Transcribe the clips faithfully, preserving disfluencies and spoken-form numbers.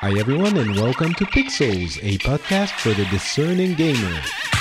Hi everyone and welcome to Pixels, a podcast for the discerning gamer.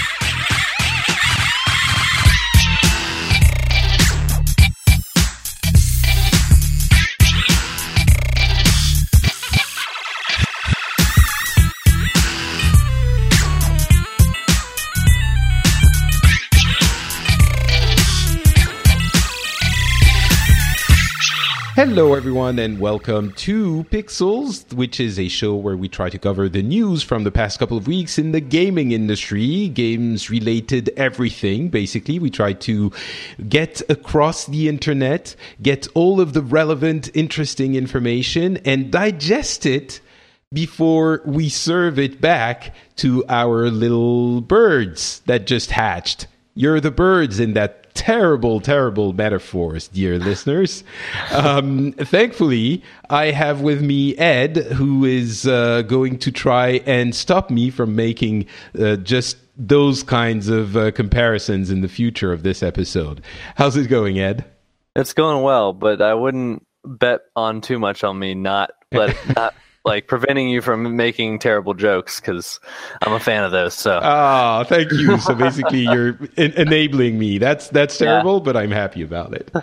Hello everyone and welcome to Pixels, which is a show where we try to cover the news from the past couple of weeks in the gaming industry, games related everything. Basically, we try to get across the internet, get all of the relevant, interesting information and digest it before we serve it back to our little birds that just hatched. You're the birds in that terrible, terrible metaphors, dear listeners. Um, thankfully, I have with me Ed, who is uh, going to try and stop me from making uh, just those kinds of uh, comparisons in the future of this episode. How's it going, Ed? It's going well, but I wouldn't bet on too much on me not let not like preventing you from making terrible jokes, because I'm a fan of those. So ah, thank you. So basically, you're en- enabling me. That's that's terrible, yeah. But I'm happy about it.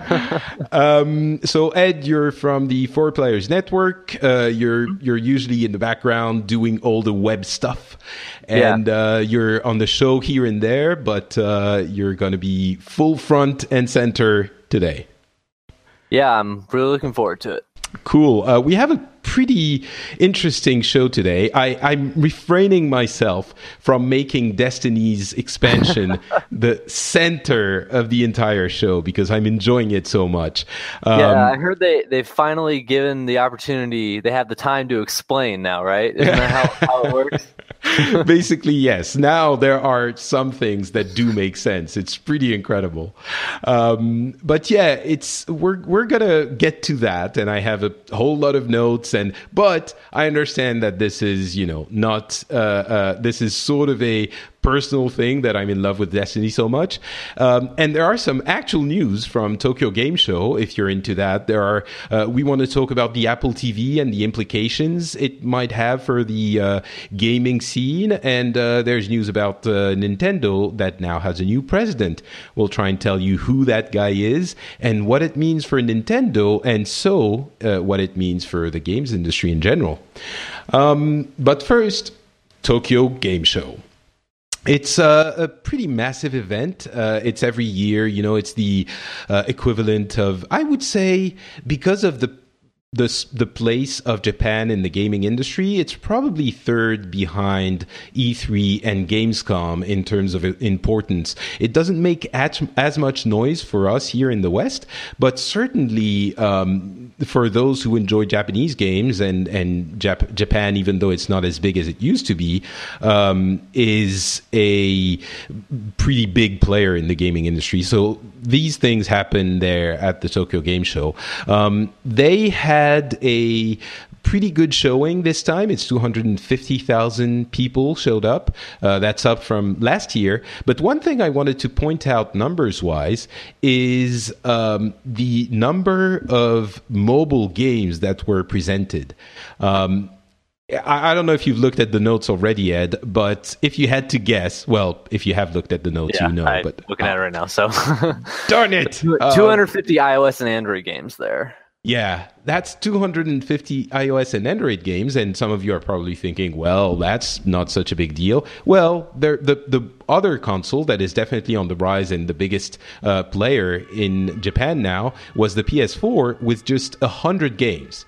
um, so Ed, you're from the Four Players Network. Uh, you're you're usually in the background doing all the web stuff, and yeah. uh, you're on the show here and there, but uh, you're going to be full front and center today. Yeah, I'm really looking forward to it. Cool. Uh, we have a pretty interesting show today. I, I'm refraining myself from making Destiny's expansion the center of the entire show because I'm enjoying it so much. Um, yeah, I heard they, they've finally given the opportunity, they have the time to explain now, right? Isn't that how, how it works? Basically, yes. Now there are some things that do make sense. It's pretty incredible. Um, but yeah, it's we're we're gonna get to that, and I have a whole lot of notes. And but I understand that this is you know not uh, uh, this is sort of a personal thing that I'm in love with Destiny so much. Um, and there are some actual news from Tokyo Game Show, if you're into that. There are, uh, we want to talk about the Apple T V and the implications it might have for the uh, gaming scene. And uh, there's news about uh, Nintendo that now has a new president. We'll try and tell you who that guy is and what it means for Nintendo, and so uh, what it means for the games industry in general. Um, but first, Tokyo Game Show. It's uh, a pretty massive event. Uh, it's every year, you know, it's the uh, equivalent of, I would say, because of the the the place of Japan in the gaming industry, it's probably third behind E three and Gamescom in terms of importance. It doesn't make as, as much noise for us here in the West, but certainly um, for those who enjoy Japanese games and, and Jap- Japan, even though it's not as big as it used to be, um, is a pretty big player in the gaming industry. So these things happen there at the Tokyo Game Show. Um, they have had a pretty good showing this time. It's two hundred fifty thousand people showed up. Uh, that's up from last year. But one thing I wanted to point out numbers-wise is um, the number of mobile games that were presented. Um, I, I don't know if you've looked at the notes already, Ed, but if you had to guess, well, if you have looked at the notes, yeah, you know. I'm but looking uh, at it right now. So, darn it, two hundred fifty uh, iOS and Android games there. Yeah, that's two hundred fifty iOS and Android games, and some of you are probably thinking, well, that's not such a big deal. Well, the the other console that is definitely on the rise and the biggest uh, player in Japan now was the P S four with just one hundred games.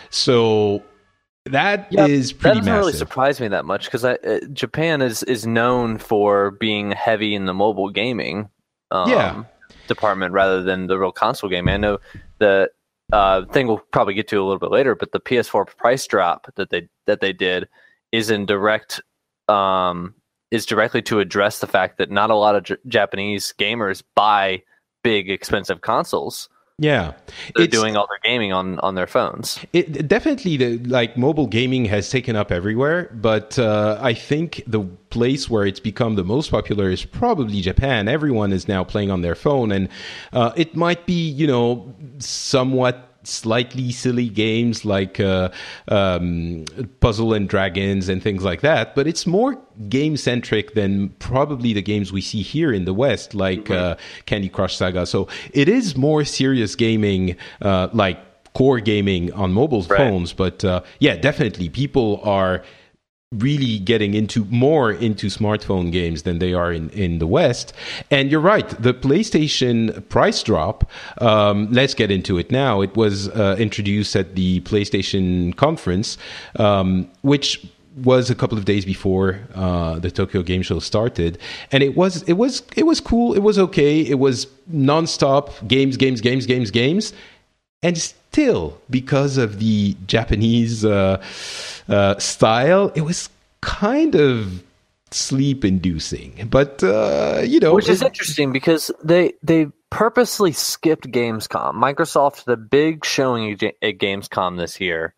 So that yeah, is pretty that doesn't massive. Really surprise me that much, because uh, Japan is, is known for being heavy in the mobile gaming um, yeah. department rather than the real console gaming. I know the Uh, thing we'll probably get to a little bit later, but the P S four price drop that they that they did is in direct um, is directly to address the fact that not a lot of J- Japanese gamers buy big expensive consoles. Yeah, they're it's, doing all their gaming on, on their phones. It definitely the like mobile gaming has taken up everywhere, but uh, I think the place where it's become the most popular is probably Japan. Everyone is now playing on their phone, and uh, it might be you know somewhat slightly silly games like uh, um, Puzzle and Dragons and things like that, but it's more game-centric than probably the games we see here in the West, like mm-hmm. uh, Candy Crush Saga. So it is more serious gaming, uh, like core gaming on mobile right. phones. But uh, yeah, definitely people are really getting into more into smartphone games than they are in, in the West. And you're right, the PlayStation price drop, um, let's get into it now. It was uh, introduced at the PlayStation conference, um, which was a couple of days before uh, the Tokyo Game Show started, and it was it was it was cool. It was okay. It was nonstop games, games, games, games, games, and still, because of the Japanese uh, uh, style, it was kind of sleep-inducing. But uh, you know, which is it, interesting because they they purposely skipped Gamescom. Microsoft, the big showing at Gamescom this year,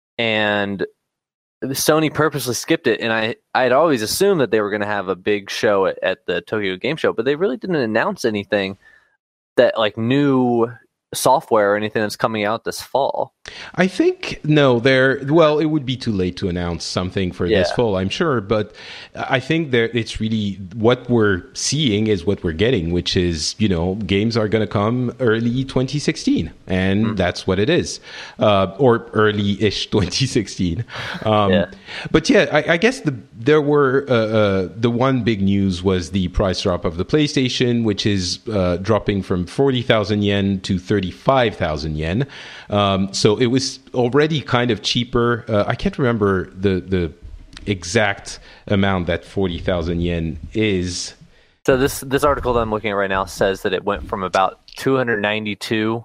and Sony purposely skipped it, and I I had always assumed that they were going to have a big show at, at the Tokyo Game Show, but they really didn't announce anything that like new software or anything that's coming out this fall. I think no, there. Well, it would be too late to announce something for yeah. this fall, I'm sure. But I think there, it's really what we're seeing is what we're getting, which is you know games are going to come early twenty sixteen, and mm. that's what it is, uh, or early-ish twenty sixteen. Um, yeah. But yeah, I, I guess the there were uh, uh, the one big news was the price drop of the PlayStation, which is uh, dropping from forty thousand yen to thirty-five thousand yen. Um, so it was already kind of cheaper. Uh, I can't remember the the exact amount that forty thousand yen is. So this this article that I'm looking at right now says that it went from about two hundred ninety-two.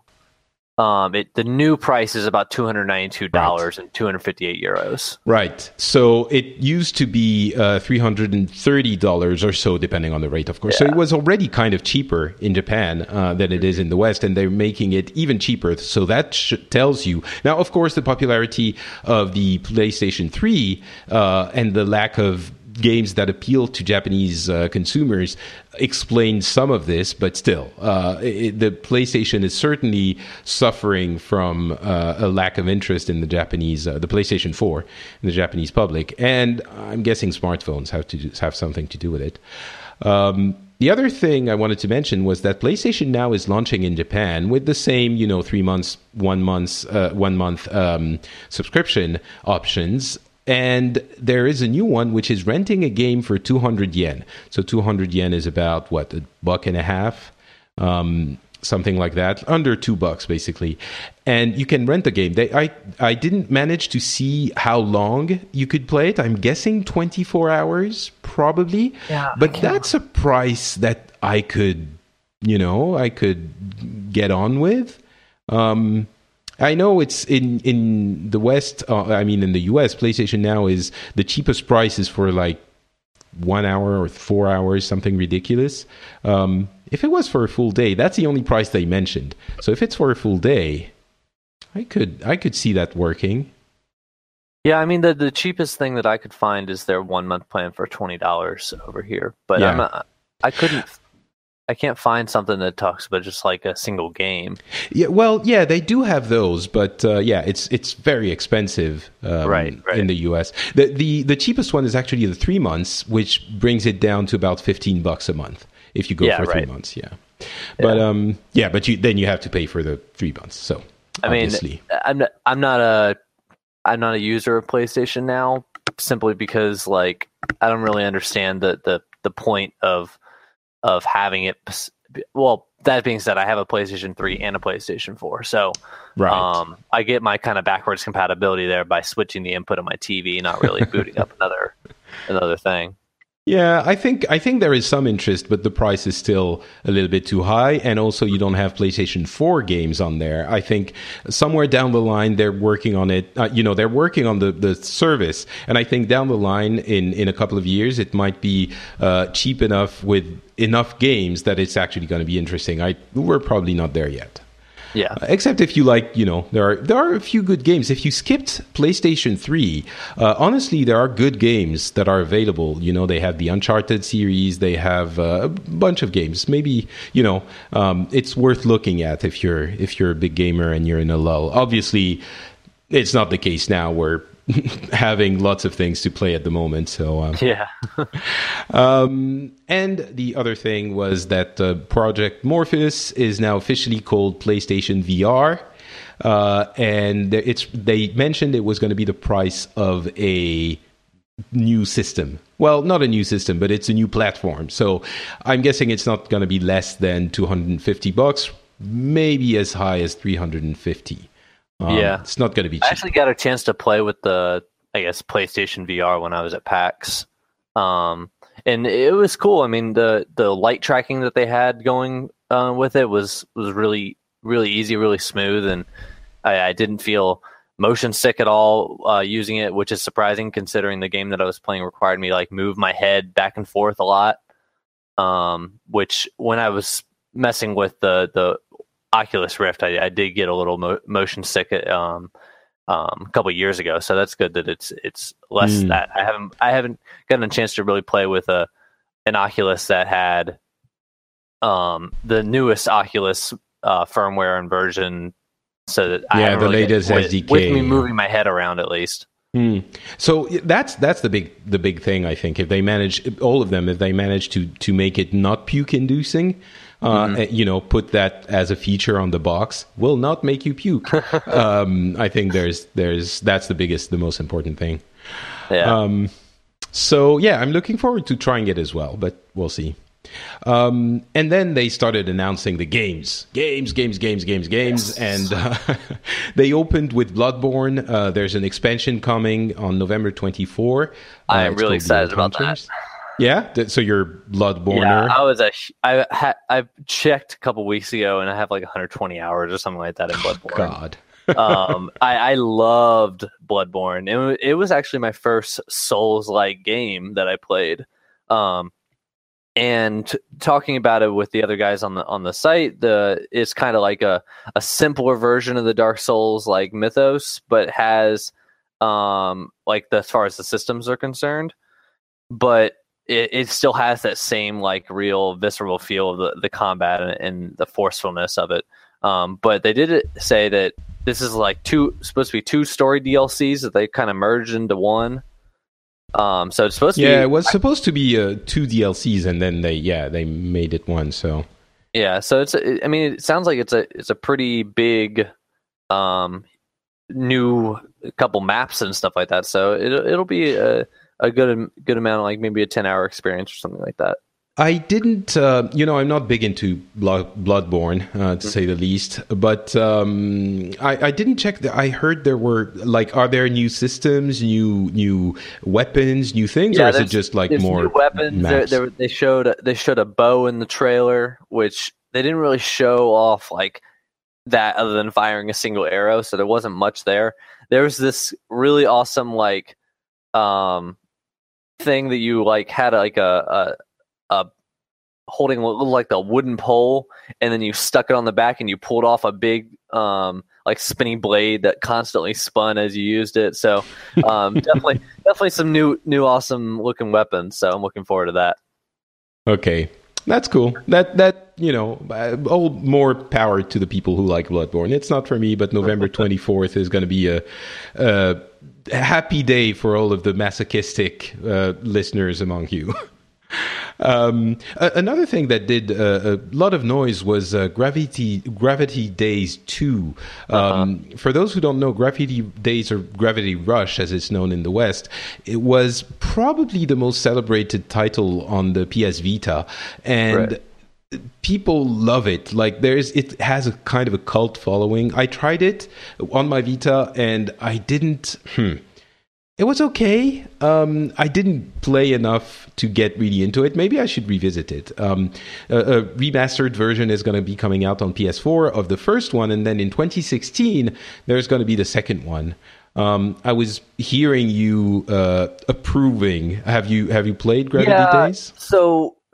Um, it the new price is about two hundred ninety-two dollars right. and two hundred fifty-eight euros. Right. So it used to be uh, three hundred thirty dollars or so, depending on the rate, of course. Yeah. So it was already kind of cheaper in Japan uh, than it is in the West, and they're making it even cheaper. So that sh- tells you. Now, of course, the popularity of the PlayStation three uh, and the lack of games that appeal to Japanese uh, consumers explain some of this, but still, uh, it, the PlayStation is certainly suffering from uh, a lack of interest in the Japanese, uh, the PlayStation four, in the Japanese public, and I'm guessing smartphones have to have something to do with it. Um, The other thing I wanted to mention was that PlayStation Now is launching in Japan with the same, you know, three months, one month, uh, one month um, subscription options. And there is a new one, which is renting a game for two hundred yen. So two hundred yen is about, what, a buck and a half? Um, something like that. Under two bucks, basically. And you can rent the game. They, I, I didn't manage to see how long you could play it. I'm guessing twenty-four hours, probably. Yeah, but that's a price that I could, you know, I could get on with. Um... I know it's in, in the West, uh, I mean in the U S, PlayStation Now is the cheapest price is for like one hour or four hours, something ridiculous. Um, if it was for a full day, that's the only price they mentioned. So if it's for a full day, I could I could see that working. Yeah, I mean the the cheapest thing that I could find is their one month plan for twenty dollars over here, but yeah. I'm not, I couldn't. I can't find something that talks about just like a single game. Yeah, well, yeah, they do have those, but uh, yeah, it's it's very expensive um, right, right. in the U S. The, the the cheapest one is actually the three months, which brings it down to about fifteen bucks a month if you go yeah, for three right. months. Yeah, but yeah. um, yeah, but you then you have to pay for the three months. So I obviously. mean, I'm not, I'm not a I'm not a user of PlayStation Now simply because like I don't really understand the the the point of. of having it. Well, that being said, I have a PlayStation three and a PlayStation four, so right. um, I get my kind of backwards compatibility there by switching the input of my T V, not really booting up another another thing. Yeah, I think I think there is some interest, but the price is still a little bit too high, and also you don't have PlayStation four games on there. I think somewhere down the line they're working on it. Uh, you know, they're working on the, the service, and I think down the line in, in a couple of years it might be uh, cheap enough with enough games that it's actually going to be interesting. I we're probably not there yet. Yeah. Uh, except if you like, you know, there are there are a few good games. If you skipped PlayStation three, uh, honestly, there are good games that are available. You know, they have the Uncharted series. They have uh, a bunch of games. Maybe, you know, um, it's worth looking at if you're if you're a big gamer and you're in a lull. Obviously, it's not the case now. We're having lots of things to play at the moment. So um, yeah. um, and the other thing was that uh, Project Morpheus is now officially called PlayStation V R, uh, and it's they mentioned it was going to be the price of a new system. Well, not a new system, but it's a new platform. So I'm guessing it's not going to be less than two hundred fifty bucks, maybe as high as three hundred fifty. Um, yeah, it's not going to be cheap. I actually got a chance to play with the, I guess, PlayStation V R when I was at PAX, um, and it was cool. I mean, the the light tracking that they had going uh, with it was was really really easy, really smooth, and I, I didn't feel motion sick at all uh, using it, which is surprising considering the game that I was playing required me to like move my head back and forth a lot. Um, which when I was messing with the the Oculus Rift, I, I did get a little mo- motion sick um, um, a couple of years ago. So that's good that it's it's less mm. that I haven't I haven't gotten a chance to really play with a an Oculus that had um, the newest Oculus uh, firmware and version. So that I yeah, the really latest with, S D K with me moving my head around at least. Hmm. So that's that's the big the big thing. I think if they manage all of them, if they manage to to make it not puke inducing, uh, mm-hmm. you know, put that as a feature on the box, will not make you puke. um, I think there's there's that's the biggest, the most important thing. Yeah. Um, so yeah, I'm looking forward to trying it as well, but we'll see. Um, and then they started announcing the games, games, games, games, games, games, yes. and uh, they opened with Bloodborne. Uh, there's an expansion coming on November twenty-fourth. Uh, I am really excited about that. Yeah, so you're Bloodborne. Yeah, I was a, I had I checked a couple weeks ago, and I have like one hundred twenty hours or something like that in Bloodborne. God. um, I, I loved Bloodborne. It, it was actually my first Souls-like game that I played. Um, And talking about it with the other guys on the on the site, the it's kind of like a, a simpler version of the Dark Souls like mythos, but has um like the, as far as the systems are concerned, but it, it still has that same like real visceral feel of the, the combat and, and the forcefulness of it. Um, but they did say that this is like two supposed to be two story D L Cs that they kind of merged into one. Um, so it's supposed to yeah, be. Yeah, it was supposed to be uh, two D L Cs, and then they yeah they made it one. So yeah, so it's. I mean, it sounds like it's a it's a pretty big, um, new couple maps and stuff like that. So it it'll be a a good good amount, like maybe a ten hour experience or something like that. I didn't, uh, you know, I'm not big into Blood, Bloodborne, uh, to mm-hmm. say the least, but um, I, I didn't check. The, I heard there were, like, are there new systems, new new weapons, new things, yeah, or is it just, like, more new weapons? There, there, they, showed, they showed a bow in the trailer, which they didn't really show off, like, that other than firing a single arrow, so there wasn't much there. There was this really awesome, like, um, thing that you, like, had, like, a... a Uh, holding like the wooden pole, and then you stuck it on the back, and you pulled off a big, um, like spinning blade that constantly spun as you used it. So, um, definitely, definitely some new, new, awesome looking weapons. So I'm looking forward to that. Okay, that's cool. That that you know, all more power to the people who like Bloodborne. It's not for me, but November twenty-fourth is going to be a, a happy day for all of the masochistic uh, listeners among you. Um, another thing that did uh, a lot of noise was uh, Gravity Gravity Days two. Um, uh-huh. For those who don't know, Gravity Days, or Gravity Rush as it's known in the West, it was probably the most celebrated title on the P S Vita, and right. people love it. Like there's, it has a kind of a cult following. I tried it on my Vita, and I didn't. Hmm, It was okay. Um, I didn't play enough to get really into it. Maybe I should revisit it. Um, a, a remastered version is going to be coming out on P S four of the first one, and then in twenty sixteen, there's going to be the second one. Um, I was hearing you uh, approving. Have you have you played Gravity yeah, Days? So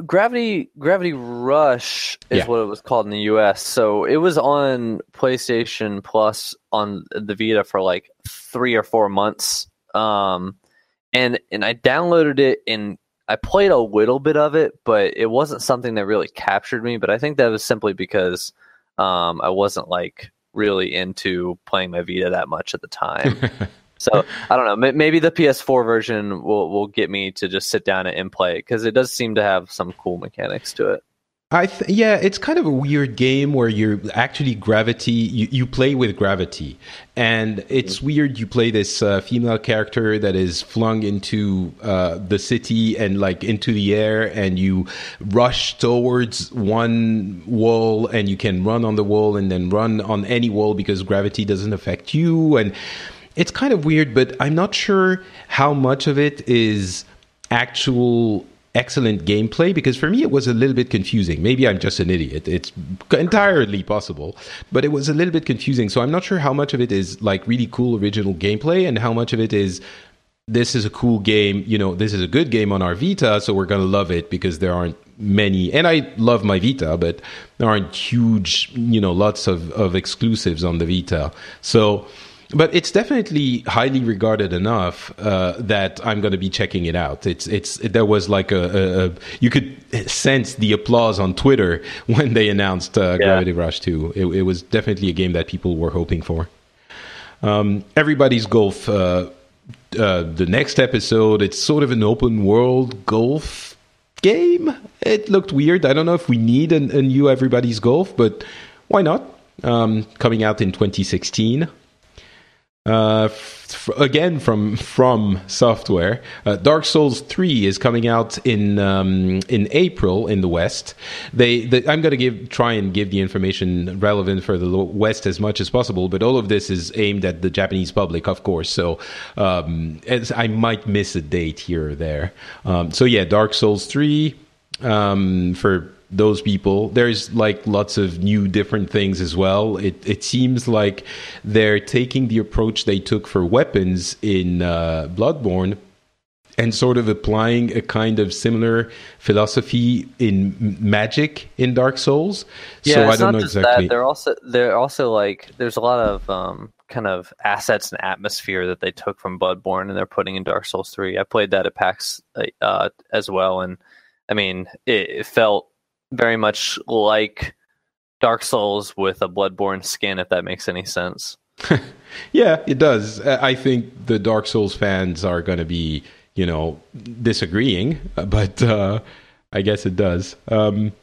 Gravity Gravity Rush is Yeah. what it was called in the U S. So it was on PlayStation Plus on the Vita for like three or four months. Um, and and I downloaded it and I played a little bit of it, but it wasn't something that really captured me. But I think that was simply because um, I wasn't like really into playing my Vita that much at the time. So I don't know. Maybe the P S four version will will get me to just sit down and play it because it does seem to have some cool mechanics to it. I th- yeah, it's kind of a weird game where you're actually gravity. You, you play with gravity, and it's mm-hmm. weird. You play this uh, female character that is flung into uh, the city and like into the air, and you rush towards one wall, and you can run on the wall and then run on any wall because gravity doesn't affect you. And it's kind of weird, but I'm not sure how much of it is actual excellent gameplay, because for me it was a little bit confusing. Maybe I'm just an idiot. It's entirely possible, but it was a little bit confusing. So I'm not sure how much of it is like really cool original gameplay and how much of it is this is a cool game, you know, this is a good game on our Vita, so we're going to love it because there aren't many, and I love my Vita, but there aren't huge, you know, lots of, of exclusives on the Vita. So but it's definitely highly regarded enough uh, that I'm going to be checking it out. It's it's there was like a, a, a you could sense the applause on Twitter when they announced uh, yeah. Gravity Rush two. It, it was definitely a game that people were hoping for. Um, Everybody's Golf. Uh, uh, the next episode, it's sort of an open world golf game. It looked weird. I don't know if we need a, a new Everybody's Golf, but why not? Um, coming out in twenty sixteen. Uh, f- again from From Software, uh, Dark Souls three is coming out in um, in April in the West. They, they I'm going to give try and give the information relevant for the West as much as possible, but all of this is aimed at the Japanese public, of course. So um, as I might miss a date here or there. Um, so yeah, Dark Souls three um, for those people. There's like lots of new different things as well. It it seems like they're taking the approach they took for weapons in uh, Bloodborne and sort of applying a kind of similar philosophy in magic in Dark Souls. Yeah, so it's I don't not know just exactly. That. They're also they're also like there's a lot of um, kind of assets and atmosphere that they took from Bloodborne and they're putting in Dark Souls three. I played that at PAX uh, as well, and I mean it, it felt very much like Dark Souls with a Bloodborne skin, if that makes any sense. Yeah, it does. I think the Dark Souls fans are going to be, you know, disagreeing, but uh, I guess it does. Um,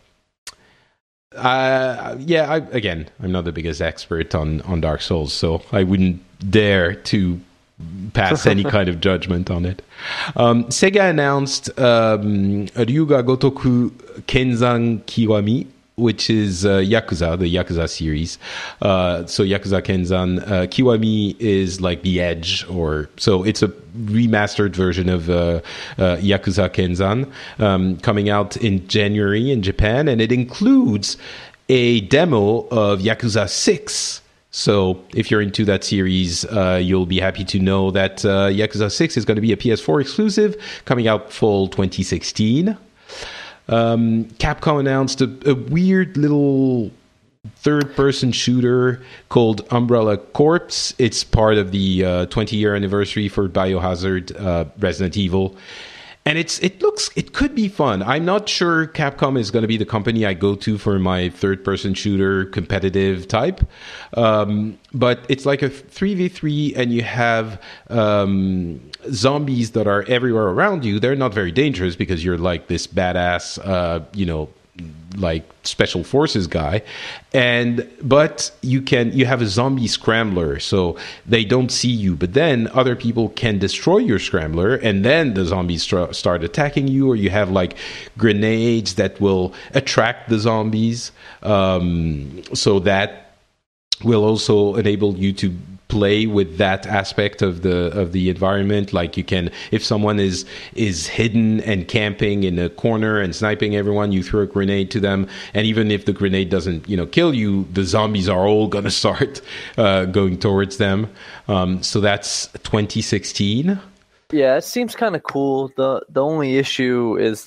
uh, yeah, I, again, I'm not the biggest expert on, on Dark Souls, so I wouldn't dare to pass any kind of judgment on it. Um, Sega announced um, Ryuga Gotoku Kenzan Kiwami, which is uh, Yakuza, the Yakuza series. Uh, so Yakuza Kenzan uh, Kiwami is like the Edge, or so it's a remastered version of uh, uh, Yakuza Kenzan um, coming out in January in Japan, and it includes a demo of Yakuza six. So if you're into that series, uh, you'll be happy to know that uh, Yakuza six is going to be a P S four exclusive, coming out fall twenty sixteen. Um, Capcom announced a, a weird little third-person shooter called Umbrella Corps. It's part of the uh, twenty-year anniversary for Biohazard uh, Resident Evil. And it's it looks it could be fun. I'm not sure Capcom is going to be the company I go to for my third-person shooter competitive type, um, but it's like a three v three, and you have um, zombies that are everywhere around you. They're not very dangerous because you're like this badass, uh, you know, like special forces guy, and but you can you have a zombie scrambler, so they don't see you, but then other people can destroy your scrambler, and then the zombies st- start attacking you, or you have like grenades that will attract the zombies, um, so that will also enable you to play with that aspect of the of the environment. Like you can, if someone is is hidden and camping in a corner and sniping everyone, you throw a grenade to them, and even if the grenade doesn't, you know, kill you, the zombies are all gonna start uh, going towards them. Um, so that's twenty sixteen. Yeah, it seems kind of cool. the The only issue is that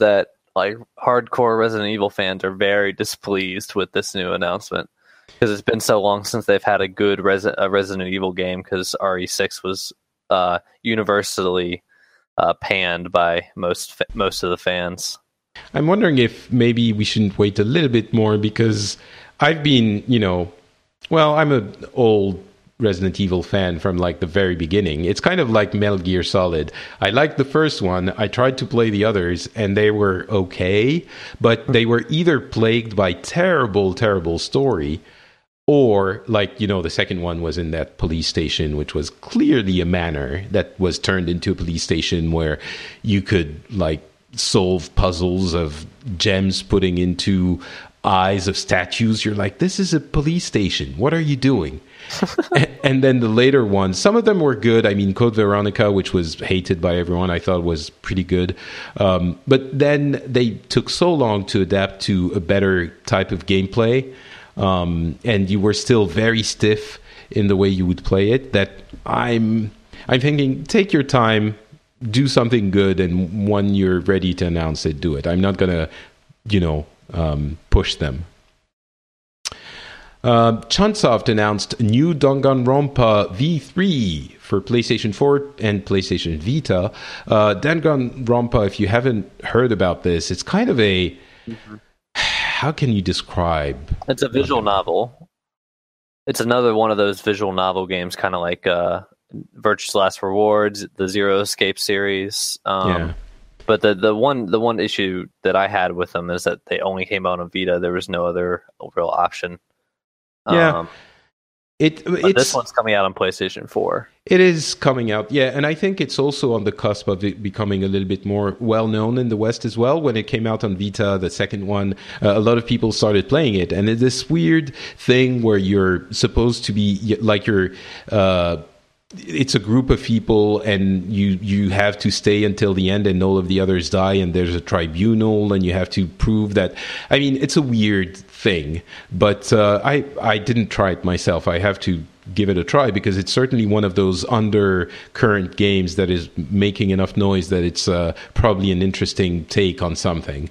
like hardcore Resident Evil fans are very displeased with this new announcement because it's been so long since they've had a good Resi- a Resident Evil game because R E six was uh, universally uh, panned by most fa- most of the fans. I'm wondering if maybe we shouldn't wait a little bit more because I've been, you know, well, I'm an old Resident Evil fan from like the very beginning. It's kind of like Metal Gear Solid. I liked the first one. I tried to play the others and they were okay, but they were either plagued by terrible, terrible story or like, you know, the second one was in that police station, which was clearly a manor that was turned into a police station where you could like solve puzzles of gems putting into eyes of statues. You're like, this is a police station. What are you doing? And then the later ones, some of them were good. I mean, Code Veronica, which was hated by everyone, I thought was pretty good. Um, but then they took so long to adapt to a better type of gameplay. Um, and you were still very stiff in the way you would play it that I'm, I'm thinking, take your time, do something good, and when you're ready to announce it, do it. I'm not going to, you know, um, push them. Uh, Chunsoft announced new Danganronpa V three for PlayStation four and PlayStation Vita. Uh, Danganronpa, if you haven't heard about this, it's kind of a... Mm-hmm. How can you describe? It's a visual novel. It's another one of those visual novel games, kind of like uh, Virtue's Last Rewards, the Zero Escape series. Um, yeah. But the, the one the one issue that I had with them is that they only came out on Vita. There was no other real option. Yeah. Um, It, it's, this one's coming out on PlayStation four. It is coming out, yeah. And I think it's also on the cusp of it becoming a little bit more well-known in the West as well. When it came out on Vita, the second one, uh, a lot of people started playing it. And it's this weird thing where you're supposed to be, like you're... Uh, it's a group of people and you you have to stay until the end and all of the others die and there's a tribunal and you have to prove that. I mean, it's a weird thing, but uh, I, I didn't try it myself. I have to give it a try because it's certainly one of those undercurrent games that is making enough noise that it's uh, probably an interesting take on something.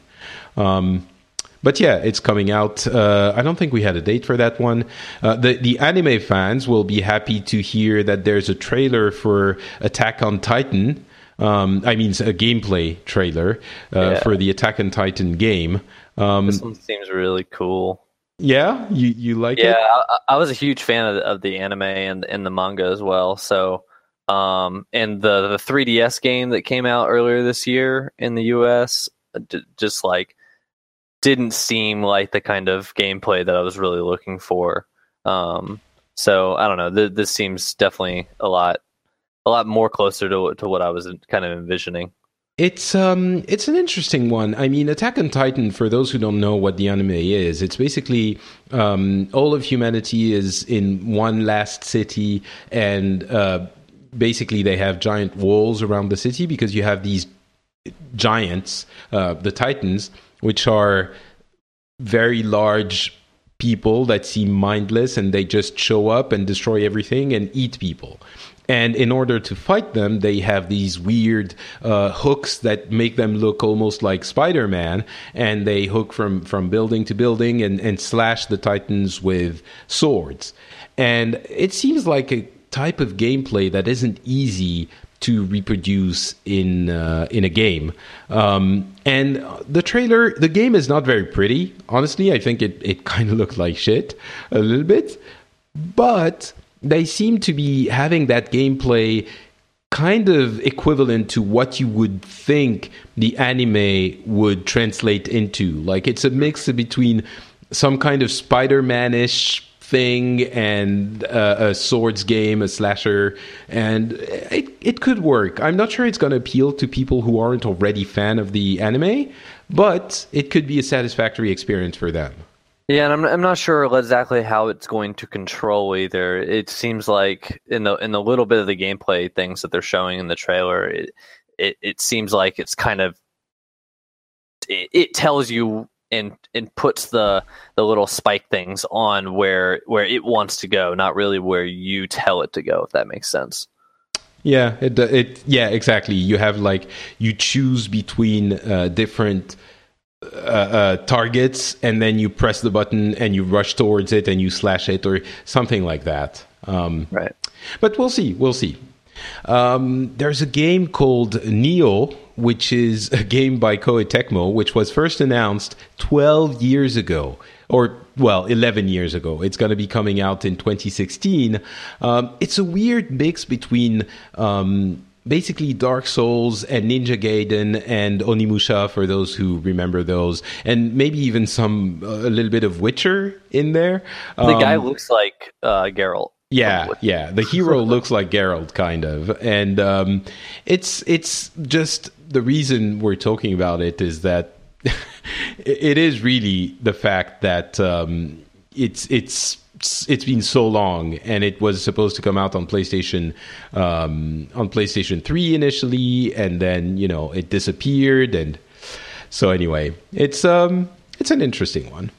Um, But yeah, it's coming out. Uh, I don't think we had a date for that one. Uh, the, the anime fans will be happy to hear that there's a trailer for Attack on Titan. Um, I mean, a gameplay trailer uh, yeah. for the Attack on Titan game. Um, this one seems really cool. Yeah? You you like yeah, it? Yeah, I, I was a huge fan of the, of the anime and, and the manga as well. So, um, and the, the three D S game that came out earlier this year in the U S, just like... didn't seem like the kind of gameplay that I was really looking for. Um, so I don't know. Th- this seems definitely a lot, a lot more closer to to what I was kind of envisioning. It's um, it's an interesting one. I mean, Attack on Titan. For those who don't know what the anime is, it's basically um, all of humanity is in one last city, and uh, basically they have giant walls around the city because you have these giants, uh, the Titans, which are very large people that seem mindless and they just show up and destroy everything and eat people. And in order to fight them, they have these weird uh, hooks that make them look almost like Spider-Man, and they hook from, from building to building and, and slash the Titans with swords. And it seems like a type of gameplay that isn't easy to reproduce in uh, in a game. Um, and the trailer, the game is not very pretty. Honestly, I think it, it kind of looked like shit a little bit. But they seem to be having that gameplay kind of equivalent to what you would think the anime would translate into. Like, it's a mix between some kind of Spider-Man-ish thing and uh, a swords game, a slasher, and it it could work. I'm not sure it's going to appeal to people who aren't already fan of the anime, but it could be a satisfactory experience for them. Yeah, and I'm I'm not sure exactly how it's going to control either. It seems like in the in the little bit of the gameplay things that they're showing in the trailer, it it, it seems like it's kind of it, it tells you and and puts the the little spike things on where where it wants to go, not really where you tell it to go, if that makes sense. Yeah, it it yeah, exactly. You have like you choose between uh, different uh, uh, targets, and then you press the button and you rush towards it and you slash it or something like that. Um, right. But we'll see. We'll see. Um, there's a game called Neo, which is a game by Koei Tecmo, which was first announced twelve years ago, or, well, eleven years ago. It's going to be coming out in twenty sixteen. Um, it's a weird mix between um, basically Dark Souls and Ninja Gaiden and Onimusha, for those who remember those, and maybe even some, uh, a little bit of Witcher in there. The um, guy looks like uh, Geralt. Yeah, yeah. The hero looks like Geralt, kind of, and um, it's it's just the reason we're talking about it is that it is really the fact that um, it's it's it's been so long, and it was supposed to come out on PlayStation um, on PlayStation three initially, and then you know it disappeared, and so anyway, it's um it's an interesting one.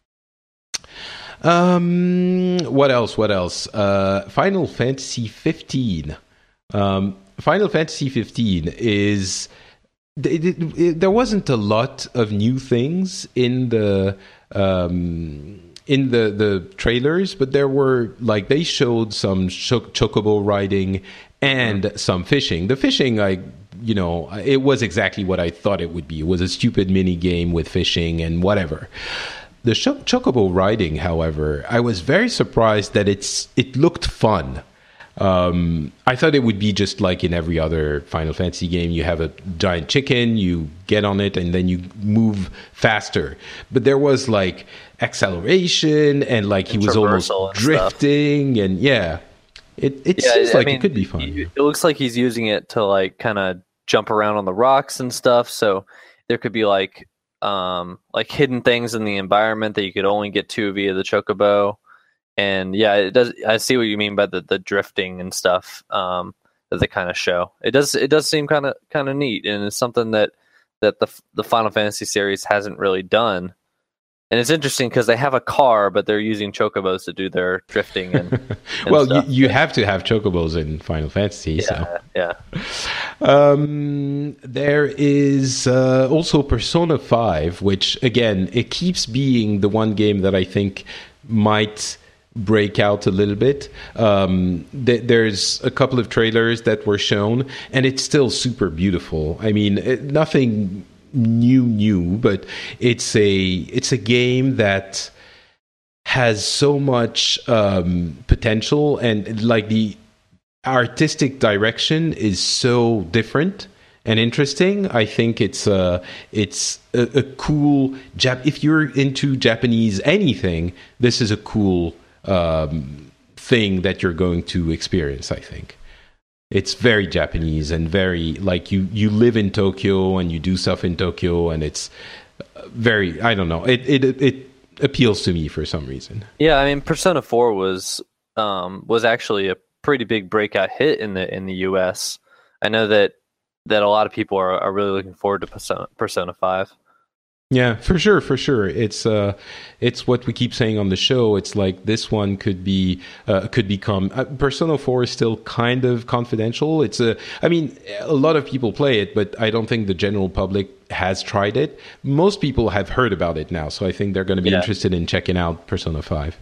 Um, what else? What else? Uh, Final Fantasy fifteen. Um, Final Fantasy fifteen is. It, it, it, there wasn't a lot of new things in the um, in the the trailers, but there were like they showed some cho- chocobo riding and some fishing. The fishing, I you know, it was exactly what I thought it would be. It was a stupid mini game with fishing and whatever. The chocobo riding, however, I was very surprised that it's it looked fun. Um, I thought it would be just like in every other Final Fantasy game. You have a giant chicken, you get on it, and then you move faster. But there was like acceleration, and like he was almost drifting, and yeah, it it yeah, seems like I mean, it could be fun. It looks like he's using it to like kind of jump around on the rocks and stuff. So there could be like. Um, like hidden things in the environment that you could only get to via the chocobo, and yeah, it does. I see what you mean by the, the drifting and stuff um, that they kind of show. It does. It does seem kind of kind of neat, and it's something that that the the Final Fantasy series hasn't really done. And it's interesting because they have a car, but they're using chocobos to do their drifting. And, and well, stuff. You, you have to have chocobos in Final Fantasy. Yeah, so. yeah. Um, there is uh, also Persona five, which, again, it keeps being the one game that I think might break out a little bit. Um, th- there's a couple of trailers that were shown, and it's still super beautiful. I mean, it, nothing... new new but it's a it's a game that has so much um potential, and like the artistic direction is so different and interesting. I think it's uh it's a, a cool Jap- if you're into Japanese anything, this is a cool um thing that you're going to experience. I think it's very Japanese and very like you, you live in Tokyo and you do stuff in Tokyo, and it's very, I don't know, it it it appeals to me for some reason. Yeah, I mean, Persona four was um, was actually a pretty big breakout hit in the in the U S. I know that that a lot of people are, are really looking forward to Persona, Persona five. Yeah, for sure, for sure. It's uh, it's what we keep saying on the show. It's like this one could be uh, could become uh, Persona four is still kind of confidential. It's a, I mean, a lot of people play it, but I don't think the general public has tried it. Most people have heard about it now, so I think they're going to be yeah. interested in checking out Persona five.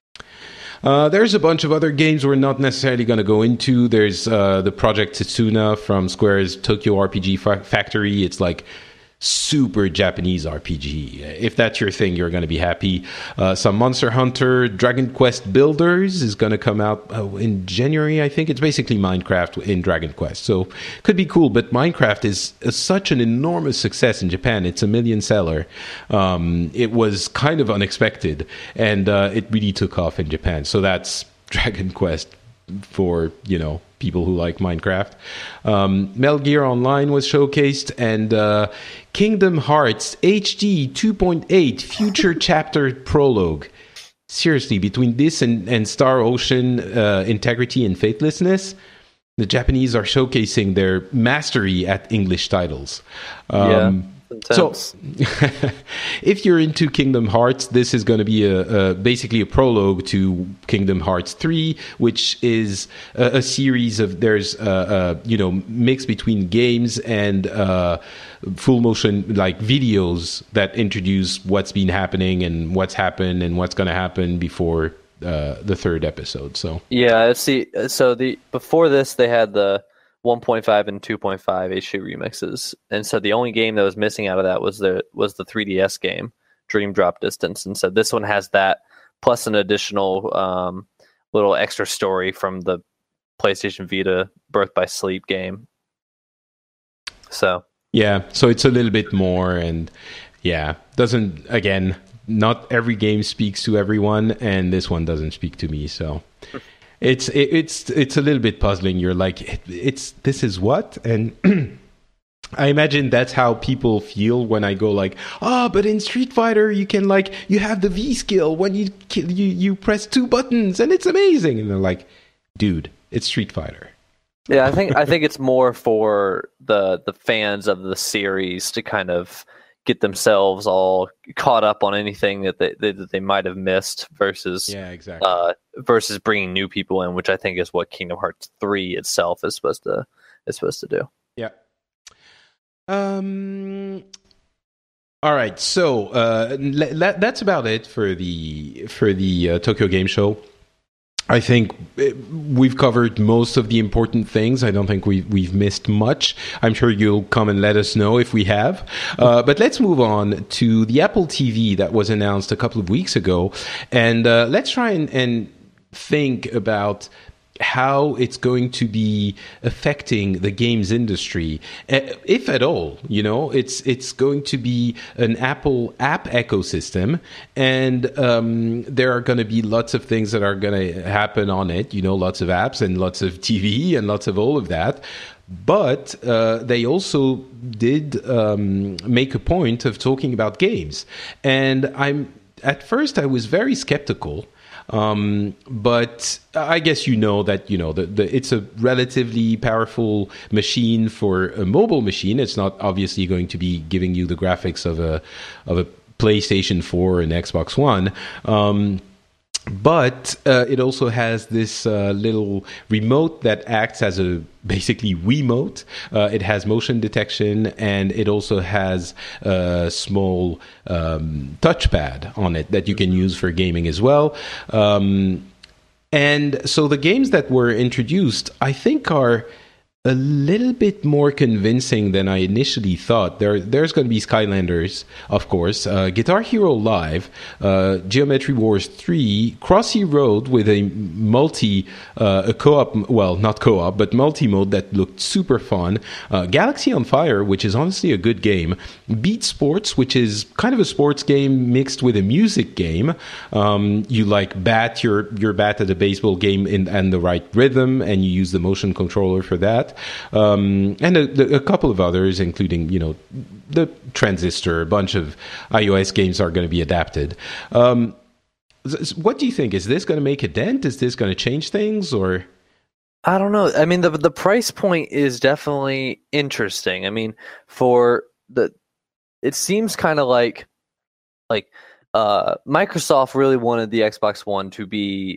Uh, there's a bunch of other games we're not necessarily going to go into. There's uh, the Project Tsuna from Square's Tokyo R P G fa- Factory. It's like super Japanese R P G. If that's your thing, you're going to be happy. Uh, some Monster Hunter, Dragon Quest Builders is going to come out oh, in January, I think. It's basically Minecraft in Dragon Quest, so could be cool. But Minecraft is, is such an enormous success in Japan. It's a million seller. Um, it was kind of unexpected, and uh, it really took off in Japan. So that's Dragon Quest for, you know, people who like Minecraft. Um, Metal Gear Online was showcased, and uh, Kingdom Hearts H D two point eight Future Chapter Prologue. Seriously, between this and, and Star Ocean uh, Integrity and Faithlessness, the Japanese are showcasing their mastery at English titles. Um, So, if you're into Kingdom Hearts, this is going to be a, a basically a prologue to Kingdom Hearts three, which is a, a series of there's uh, uh, you know mix between games and uh, full motion like videos that introduce what's been happening and what's happened and what's going to happen before uh, the third episode. So yeah, see, so the before this they had the one point five and two point five H D remixes, and so the only game that was missing out of that was the was the three D S game Dream Drop Distance, and so this one has that plus an additional um, little extra story from the PlayStation Vita Birth by Sleep game. So yeah, so it's a little bit more, and yeah, doesn't again not every game speaks to everyone, and this one doesn't speak to me, so. It's it, it's it's a little bit puzzling. You're like, it, it's this is what, and I imagine that's how people feel when I go like, oh, but in Street Fighter you can like you have the V skill when you you you press two buttons and it's amazing, and they're like, dude, it's Street Fighter. Yeah, I think I think it's more for the the fans of the series to kind of get themselves all caught up on anything that they that they might have missed versus yeah exactly uh, versus bringing new people in, which I think is what Kingdom Hearts three itself is supposed to is supposed to do. Yeah. Um. All right, so uh, le- le- that's about it for the for the uh, Tokyo Game Show. I think we've covered most of the important things. I don't think we, we've missed much. I'm sure you'll come and let us know if we have. Uh, but let's move on to the Apple T V that was announced a couple of weeks ago. And uh, let's try and, and think about how it's going to be affecting the games industry, if at all. You know, it's it's going to be an Apple app ecosystem, and um, there are going to be lots of things that are going to happen on it. You know, lots of apps and lots of T V and lots of all of that. But uh, they also did um, make a point of talking about games, and I'm at first I was very skeptical. Um, but I guess you know that you know the, the it's a relatively powerful machine for a mobile machine. It's not obviously going to be giving you the graphics of a of a PlayStation four and Xbox One. Um, But uh, it also has this uh, little remote that acts as a basically Wiimote. Uh, it has motion detection, and it also has a small um, touchpad on it that you can use for gaming as well. Um, and so the games that were introduced, I think, are a little bit more convincing than I initially thought. There, there's going to be Skylanders, of course, uh, Guitar Hero Live, uh, Geometry Wars three, Crossy Road with a multi, uh, a co-op, well, not co-op, but multi-mode that looked super fun, uh, Galaxy on Fire, which is honestly a good game, Beat Sports, which is kind of a sports game mixed with a music game. Um, you like bat your, your bat at a baseball game in and the right rhythm, and you use the motion controller for that. Um, and a, a couple of others, including, you know, the Transistor, a bunch of iOS games are going to be adapted. Um, what do you think? Is this going to make a dent? Is this going to change things, or? I don't know. I mean, the the price point is definitely interesting. I mean, for the, it seems kind of like, like uh, Microsoft really wanted the Xbox One to be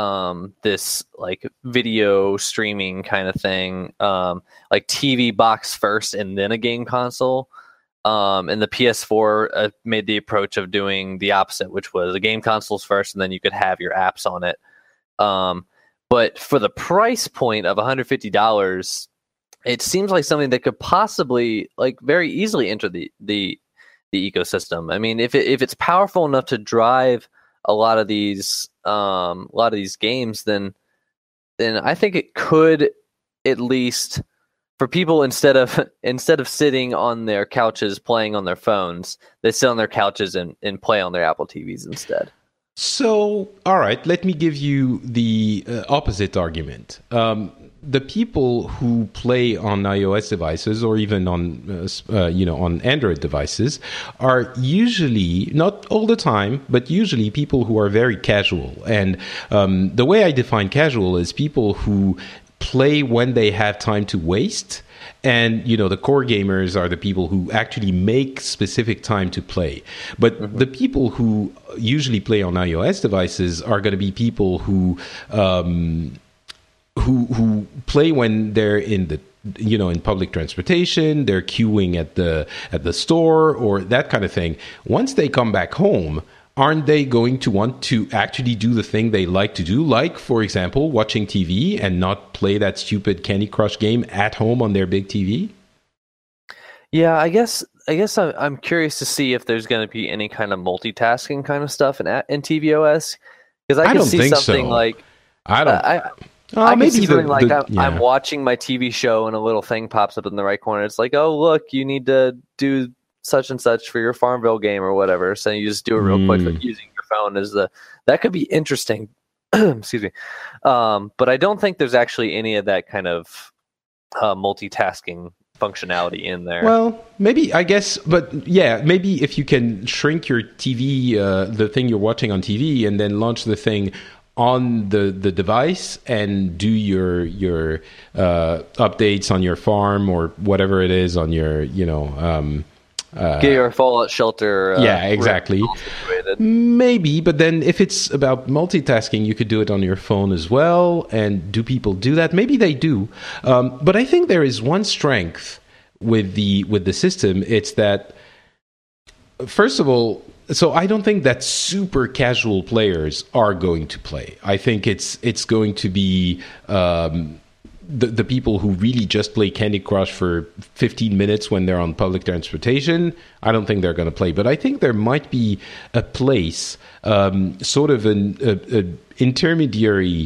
um this like video streaming kind of thing, um like T V box first and then a game console, um and the P S four uh, made the approach of doing the opposite, which was the game consoles first and then you could have your apps on it. Um but for the price point of one hundred fifty dollars, it seems like something that could possibly like very easily enter the the the ecosystem. I mean, if it, if it's powerful enough to drive a lot of these um a lot of these games, then then I think it could, at least for people, instead of instead of sitting on their couches playing on their phones, they sit on their couches and, and play on their Apple T Vs instead. So, all right, let me give you the uh, opposite argument. Um, the people who play on iOS devices or even on, uh, uh, you know, on Android devices are usually, not all the time, but usually people who are very casual. And um, the way I define casual is people who play when they have time to waste And, you know, the core gamers are the people who actually make specific time to play. But mm-hmm. the people who usually play on iOS devices are going to be people who, um, who, who play when they're in the, you know, in public transportation, they're queuing at the, at the store or that kind of thing. Once they come back home, aren't they going to want to actually do the thing they like to do? Like, for example, watching T V and not play that stupid Candy Crush game at home on their big T V? Yeah, I guess I guess I'm, I'm curious to see if there's going to be any kind of multitasking kind of stuff in in tvOS. Because I, I can see something so. like... I don't... Uh, I, Uh, I can maybe see the, something like the, I'm, yeah. I'm watching my T V show and a little thing pops up in the right corner. It's like, oh, look, you need to do such and such for your Farmville game or whatever. So you just do it real mm. quick, like using your phone as the that could be interesting. Excuse me, um, but I don't think there's actually any of that kind of uh, multitasking functionality in there. Well, maybe I guess, but yeah, maybe if you can shrink your T V, uh, the thing you're watching on T V, and then launch the thing on the, the device and do your your uh, updates on your farm or whatever it is on your, you know... Um, uh, Get your fallout shelter. Uh, yeah, exactly. Maybe, but then if it's about multitasking, you could do it on your phone as well. And do people do that? Maybe they do. Um, but I think there is one strength with the with the system. It's that, first of all, so I don't think that super casual players are going to play. I think it's it's going to be um, the the people who really just play Candy Crush for fifteen minutes when they're on public transportation. I don't think they're going to play, but I think there might be a place, um, sort of an a, a intermediary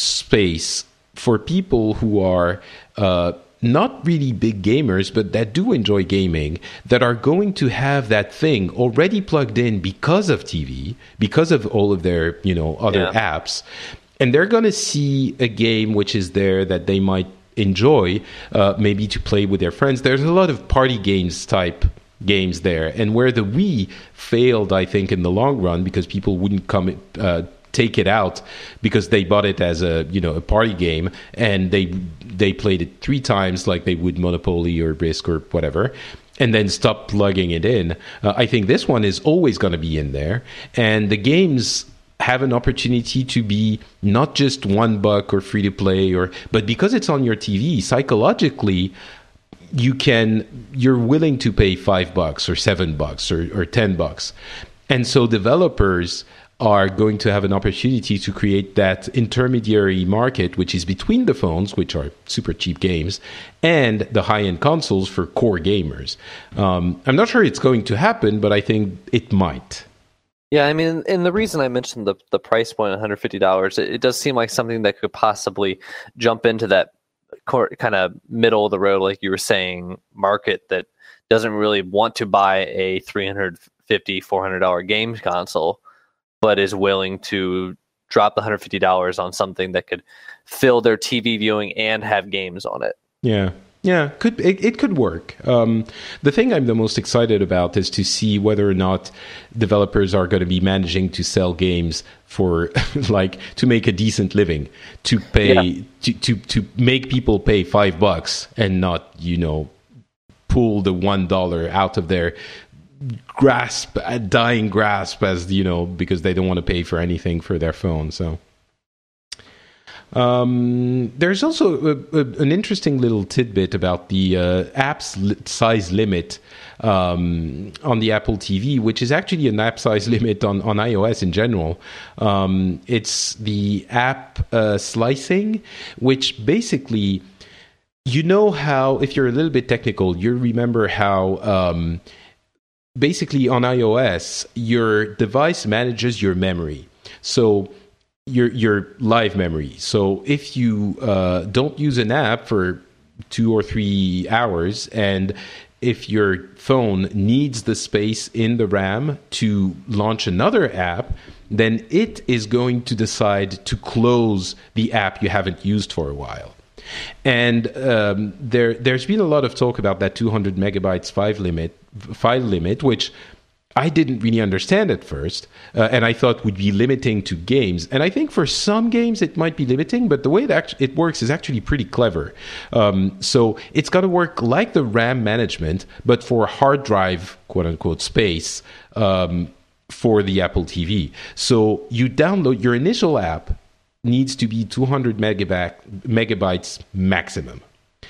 space for people who are Uh, not really big gamers, but that do enjoy gaming, that are going to have that thing already plugged in because of T V, because of all of their, you know, other yeah. apps. And they're going to see a game which is there that they might enjoy, uh, maybe to play with their friends. There's a lot of party games type games there. And where the Wii failed, I think, in the long run, because people wouldn't come... Uh, take it out because they bought it as a, you know, a party game, and they they played it three times like they would Monopoly or Risk or whatever, and then stop plugging it in. Uh, I think this one is always going to be in there, and the games have an opportunity to be not just one buck or free to play, or but because it's on your T V, psychologically, you can you're willing to pay five bucks or seven bucks or, or ten bucks, and so developers are going to have an opportunity to create that intermediary market, which is between the phones, which are super cheap games, and the high-end consoles for core gamers. Um, I'm not sure it's going to happen, but I think it might. Yeah, I mean, and the reason I mentioned the the price point, one hundred fifty dollars, it, it does seem like something that could possibly jump into that kind of middle of the road, like you were saying, market that doesn't really want to buy a three hundred fifty dollars, four hundred dollars game console, but is willing to drop the one hundred fifty dollars on something that could fill their T V viewing and have games on it. Yeah. Yeah, could it, it could work. Um, the thing I'm the most excited about is to see whether or not developers are going to be managing to sell games for, like, to make a decent living, to pay, yeah. to, to, to make people pay five bucks and not, you know, pull the one dollar out of their grasp, a dying grasp, as you know, because they don't want to pay for anything for their phone. So um, there's also a, a, an interesting little tidbit about the uh, app's li- size limit um, on the Apple T V, which is actually an app size limit on, on iOS in general. Um, it's the app uh, slicing, which basically, you know how, if you're a little bit technical, you remember how um, basically on iOS, your device manages your memory. So your your live memory. So if you uh, don't use an app for two or three hours, and if your phone needs the space in the RAM to launch another app, then it is going to decide to close the app you haven't used for a while. And um, there, there's been a lot of talk about that two hundred megabytes file limit, file limit, which I didn't really understand at first, uh, and I thought would be limiting to games. And I think for some games it might be limiting, but the way it, act- it works is actually pretty clever. Um, so it's going to work like the RAM management, but for hard drive, quote unquote, space um, for the Apple T V. So you download your initial app needs to be two hundred megabyte, megabytes maximum.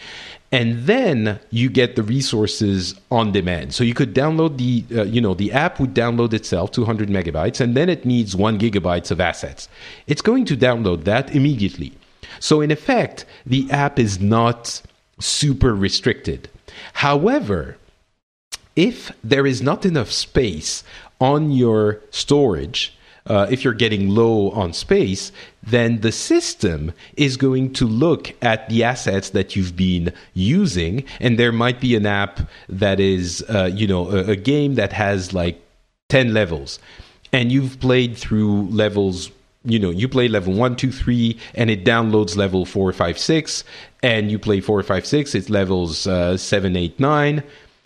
And then you get the resources on demand. So you could download the, uh, you know, the app would download itself two hundred megabytes, and then it needs one gigabytes of assets. It's going to download that immediately. So in effect, the app is not super restricted. However, if there is not enough space on your storage, Uh, if you're getting low on space, then the system is going to look at the assets that you've been using, and there might be an app that is, uh, you know, a, a game that has like ten levels, and you've played through levels, you know, you play level one, two, three, and it downloads level four, five, six, and you play four, five, six, it levels uh, seven, eight, nine.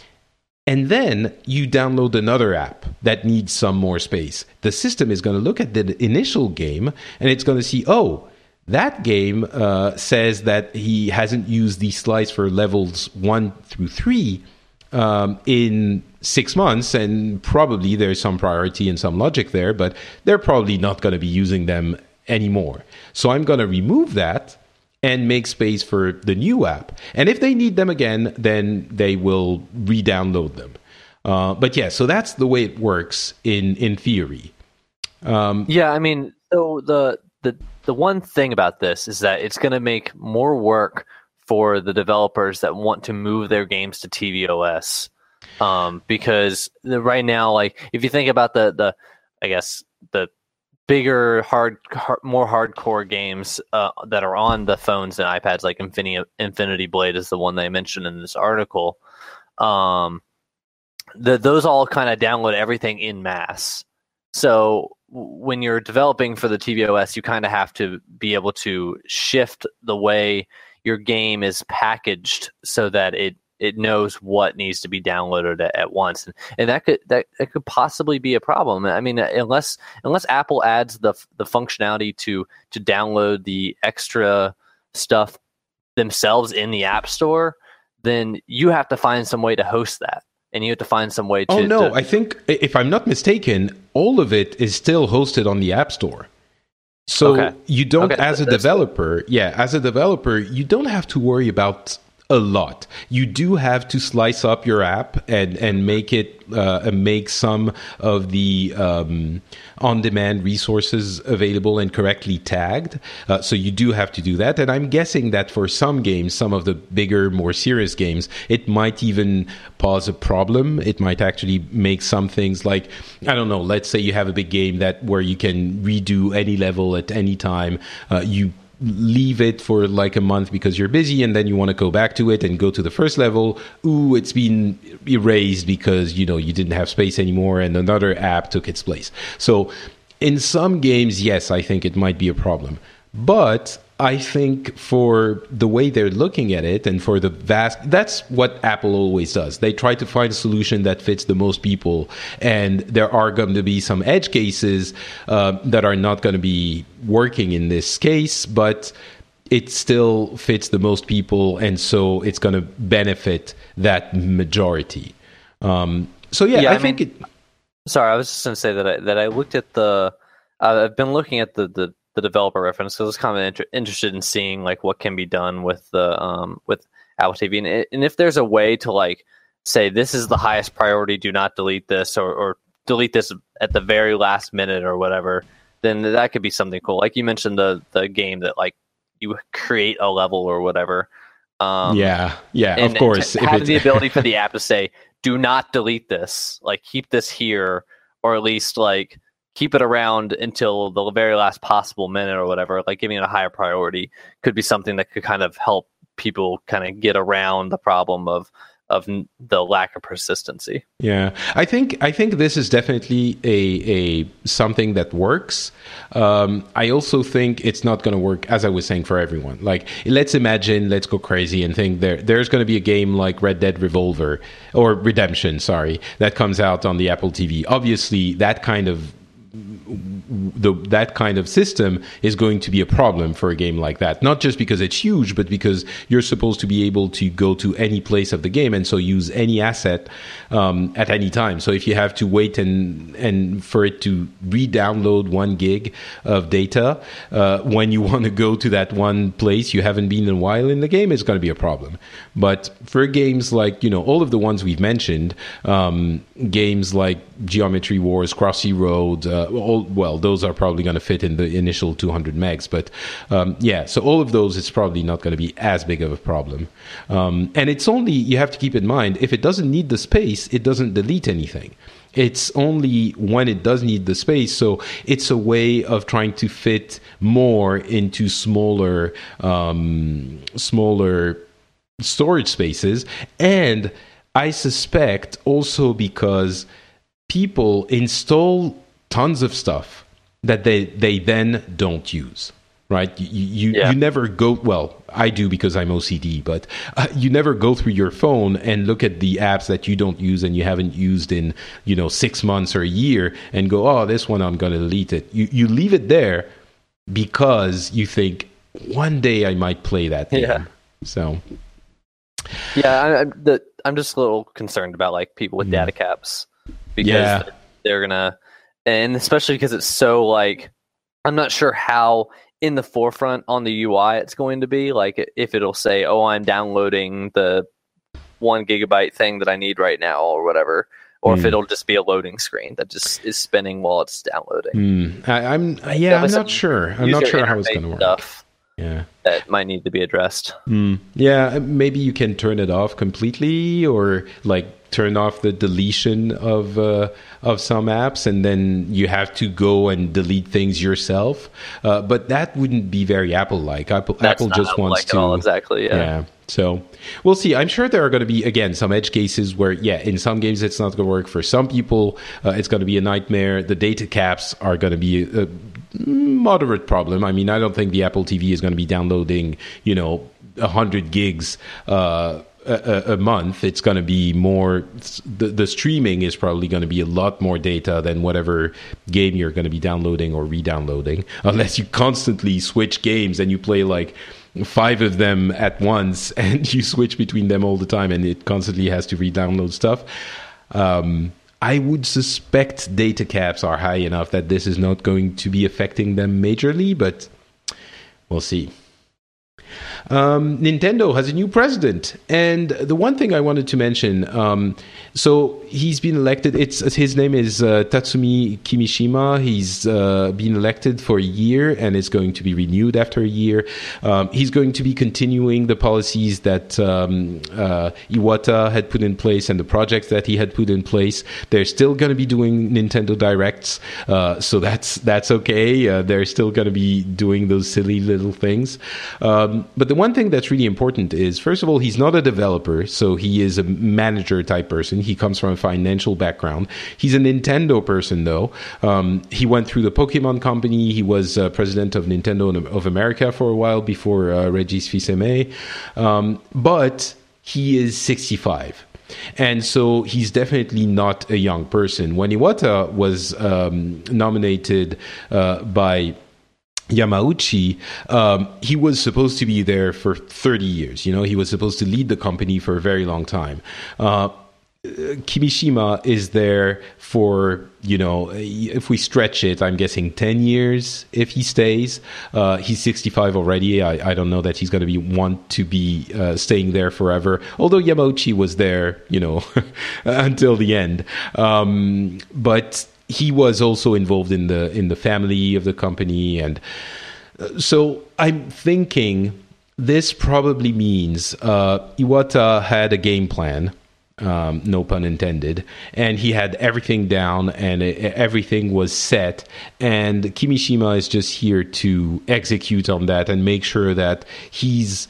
And then you download another app that needs some more space. The system is going to look at the initial game, and it's going to see, oh, that game uh, says that he hasn't used the slice for levels one through three um, in six months, and probably there's some priority and some logic there, but they're probably not going to be using them anymore. So I'm going to remove that and make space for the new app. And if they need them again, then they will re-download them. Uh, but yeah, so that's the way it works in in theory. Um, yeah, I mean, so the the the one thing about this is that it's going to make more work for the developers that want to move their games to tvOS, um, because the, right now, like if you think about the the, I guess the bigger, hard, hard, more hardcore games uh, that are on the phones and iPads, like Infinity, Infinity Blade is the one they mentioned in this article. Um, the, those all kind of download everything in mass. So when you're developing for the tvOS, you kind of have to be able to shift the way your game is packaged so that it it knows what needs to be downloaded at, at once, and, and that could that, that could possibly be a problem. I mean, unless unless Apple adds the the functionality to to download the extra stuff themselves in the App Store, then you have to find some way to host that, and you have to find some way to. Oh no, to, I think if I'm not mistaken, all of it is still hosted on the App Store. So okay. you don't, okay, as a developer, cool. yeah, as a developer, you don't have to worry about a lot. You do have to slice up your app and and make it uh, make some of the um, on-demand resources available and correctly tagged. Uh, so you do have to do that. And I'm guessing that for some games, some of the bigger, more serious games, it might even pose a problem. It might actually make some things like, I don't know, let's say you have a big game that where you can redo any level at any time. Uh, you leave it for like a month because you're busy, and then you want to go back to it and go to the first level. Ooh, it's been erased because, you know, you didn't have space anymore and another app took its place. So in some games, yes, I think it might be a problem. But I think for the way they're looking at it and for the vast, that's what Apple always does. They try to find a solution that fits the most people. And there are going to be some edge cases uh, that are not going to be working in this case, but it still fits the most people. And so it's going to benefit that majority. Um, so, yeah, yeah I, I think mean, it. Sorry, I was just going to say that I, that I looked at the, uh, I've been looking at the, the, the developer reference, so I was kind of inter- interested in seeing like what can be done with the um, with Apple T V, and, it, and if there's a way to like say this is the highest priority, do not delete this, or, or delete this at the very last minute or whatever, then that could be something cool. Like you mentioned the the game that like you create a level or whatever. Um, yeah, yeah, and of course. To if have it's... the ability for the app to say, do not delete this, like keep this here, or at least like keep it around until the very last possible minute or whatever, like giving it a higher priority could be something that could kind of help people kind of get around the problem of of n- the lack of persistency. Yeah, I think I think this is definitely a a something that works. Um, I also think it's not going to work, as I was saying, for everyone. Like, let's imagine, let's go crazy and think there there's going to be a game like Red Dead Revolver or Redemption, sorry, that comes out on the Apple T V. Obviously, that kind of the that kind of system is going to be a problem for a game like that. Not just because it's huge, but because you're supposed to be able to go to any place of the game and so use any asset um, at any time. So if you have to wait and and for it to re-download one gig of data uh, when you want to go to that one place you haven't been in a while in the game, it's going to be a problem. But for games like, you know, all of the ones we've mentioned, um, games like Geometry Wars, Crossy Road, uh, all, well, those are probably going to fit in the initial two hundred megs. But um, yeah, so all of those, it's probably not going to be as big of a problem. Um, and it's only, you have to keep in mind, if it doesn't need the space, it doesn't delete anything. It's only when it does need the space. So it's a way of trying to fit more into smaller, um, smaller storage spaces. And I suspect also because people install tons of stuff that they, they then don't use, right? You you, yeah. you never go, well, I do because I'm O C D, but uh, you never go through your phone and look at the apps that you don't use and you haven't used in, you know, six months or a year and go, oh, this one, I'm going to delete it. You, you leave it there because you think one day I might play that game. Yeah. So... Yeah, I, I'm, the, I'm just a little concerned about like people with data caps because yeah. they're gonna, and especially because it's so like, I'm not sure how in the forefront on the U I it's going to be. Like if it'll say, "Oh, I'm downloading the one gigabyte thing that I need right now," or whatever, or mm. if it'll just be a loading screen that just is spinning while it's downloading. Mm. I, I'm yeah, I'm not sure. I'm not sure how it's going to work. Stuff. Yeah, that might need to be addressed. Mm. Yeah, maybe you can turn it off completely, or like turn off the deletion of uh, of some apps, and then you have to go and delete things yourself. Uh, but that wouldn't be very Apple-like. Apple, That's Apple just wants like to all, exactly. Yeah. yeah. So we'll see. I'm sure there are going to be, again, some edge cases where, yeah, in some games it's not going to work. For some people, uh, it's going to be a nightmare. The data caps are going to be a, a moderate problem. I mean, I don't think the Apple T V is going to be downloading, you know, one hundred gigs uh, a, a month. It's going to be more, the, the streaming is probably going to be a lot more data than whatever game you're going to be downloading or re-downloading, unless you constantly switch games and you play like five of them at once and you switch between them all the time and it constantly has to re-download stuff. Um, I would suspect data caps are high enough that this is not going to be affecting them majorly, but we'll see. Um, Nintendo has a new president, and the one thing I wanted to mention, um, so he's been elected, it's his name is uh, Tatsumi Kimishima. He's uh, been elected for a year and is going to be renewed after a year. Um, he's going to be continuing the policies that um, uh, Iwata had put in place and the projects that he had put in place. They're still going to be doing Nintendo Directs, uh, so that's that's okay. Uh, they're still going to be doing those silly little things. Um, but the one thing that's really important is, first of all, he's not a developer, so he is a manager type person. He comes from a financial background. He's a Nintendo person, though. Um, he went through the Pokemon Company. He was uh, president of Nintendo of America for a while before uh, Regis Fils-Aimé. Um, but he is sixty-five. And so he's definitely not a young person. When Iwata was um, nominated uh, by Yamauchi, um, he was supposed to be there for thirty years. You know, he was supposed to lead the company for a very long time. Uh, Kimishima is there for, you know, if we stretch it, I'm guessing ten years if he stays. Uh, he's sixty-five already. I, I don't know that he's going to be want to be uh, staying there forever. Although Yamauchi was there, you know, until the end. Um, but he was also involved in the in the family of the company, and so I'm thinking this probably means uh, Iwata had a game plan. Um, no pun intended, and he had everything down and it, everything was set, and Kimishima is just here to execute on that and make sure that he's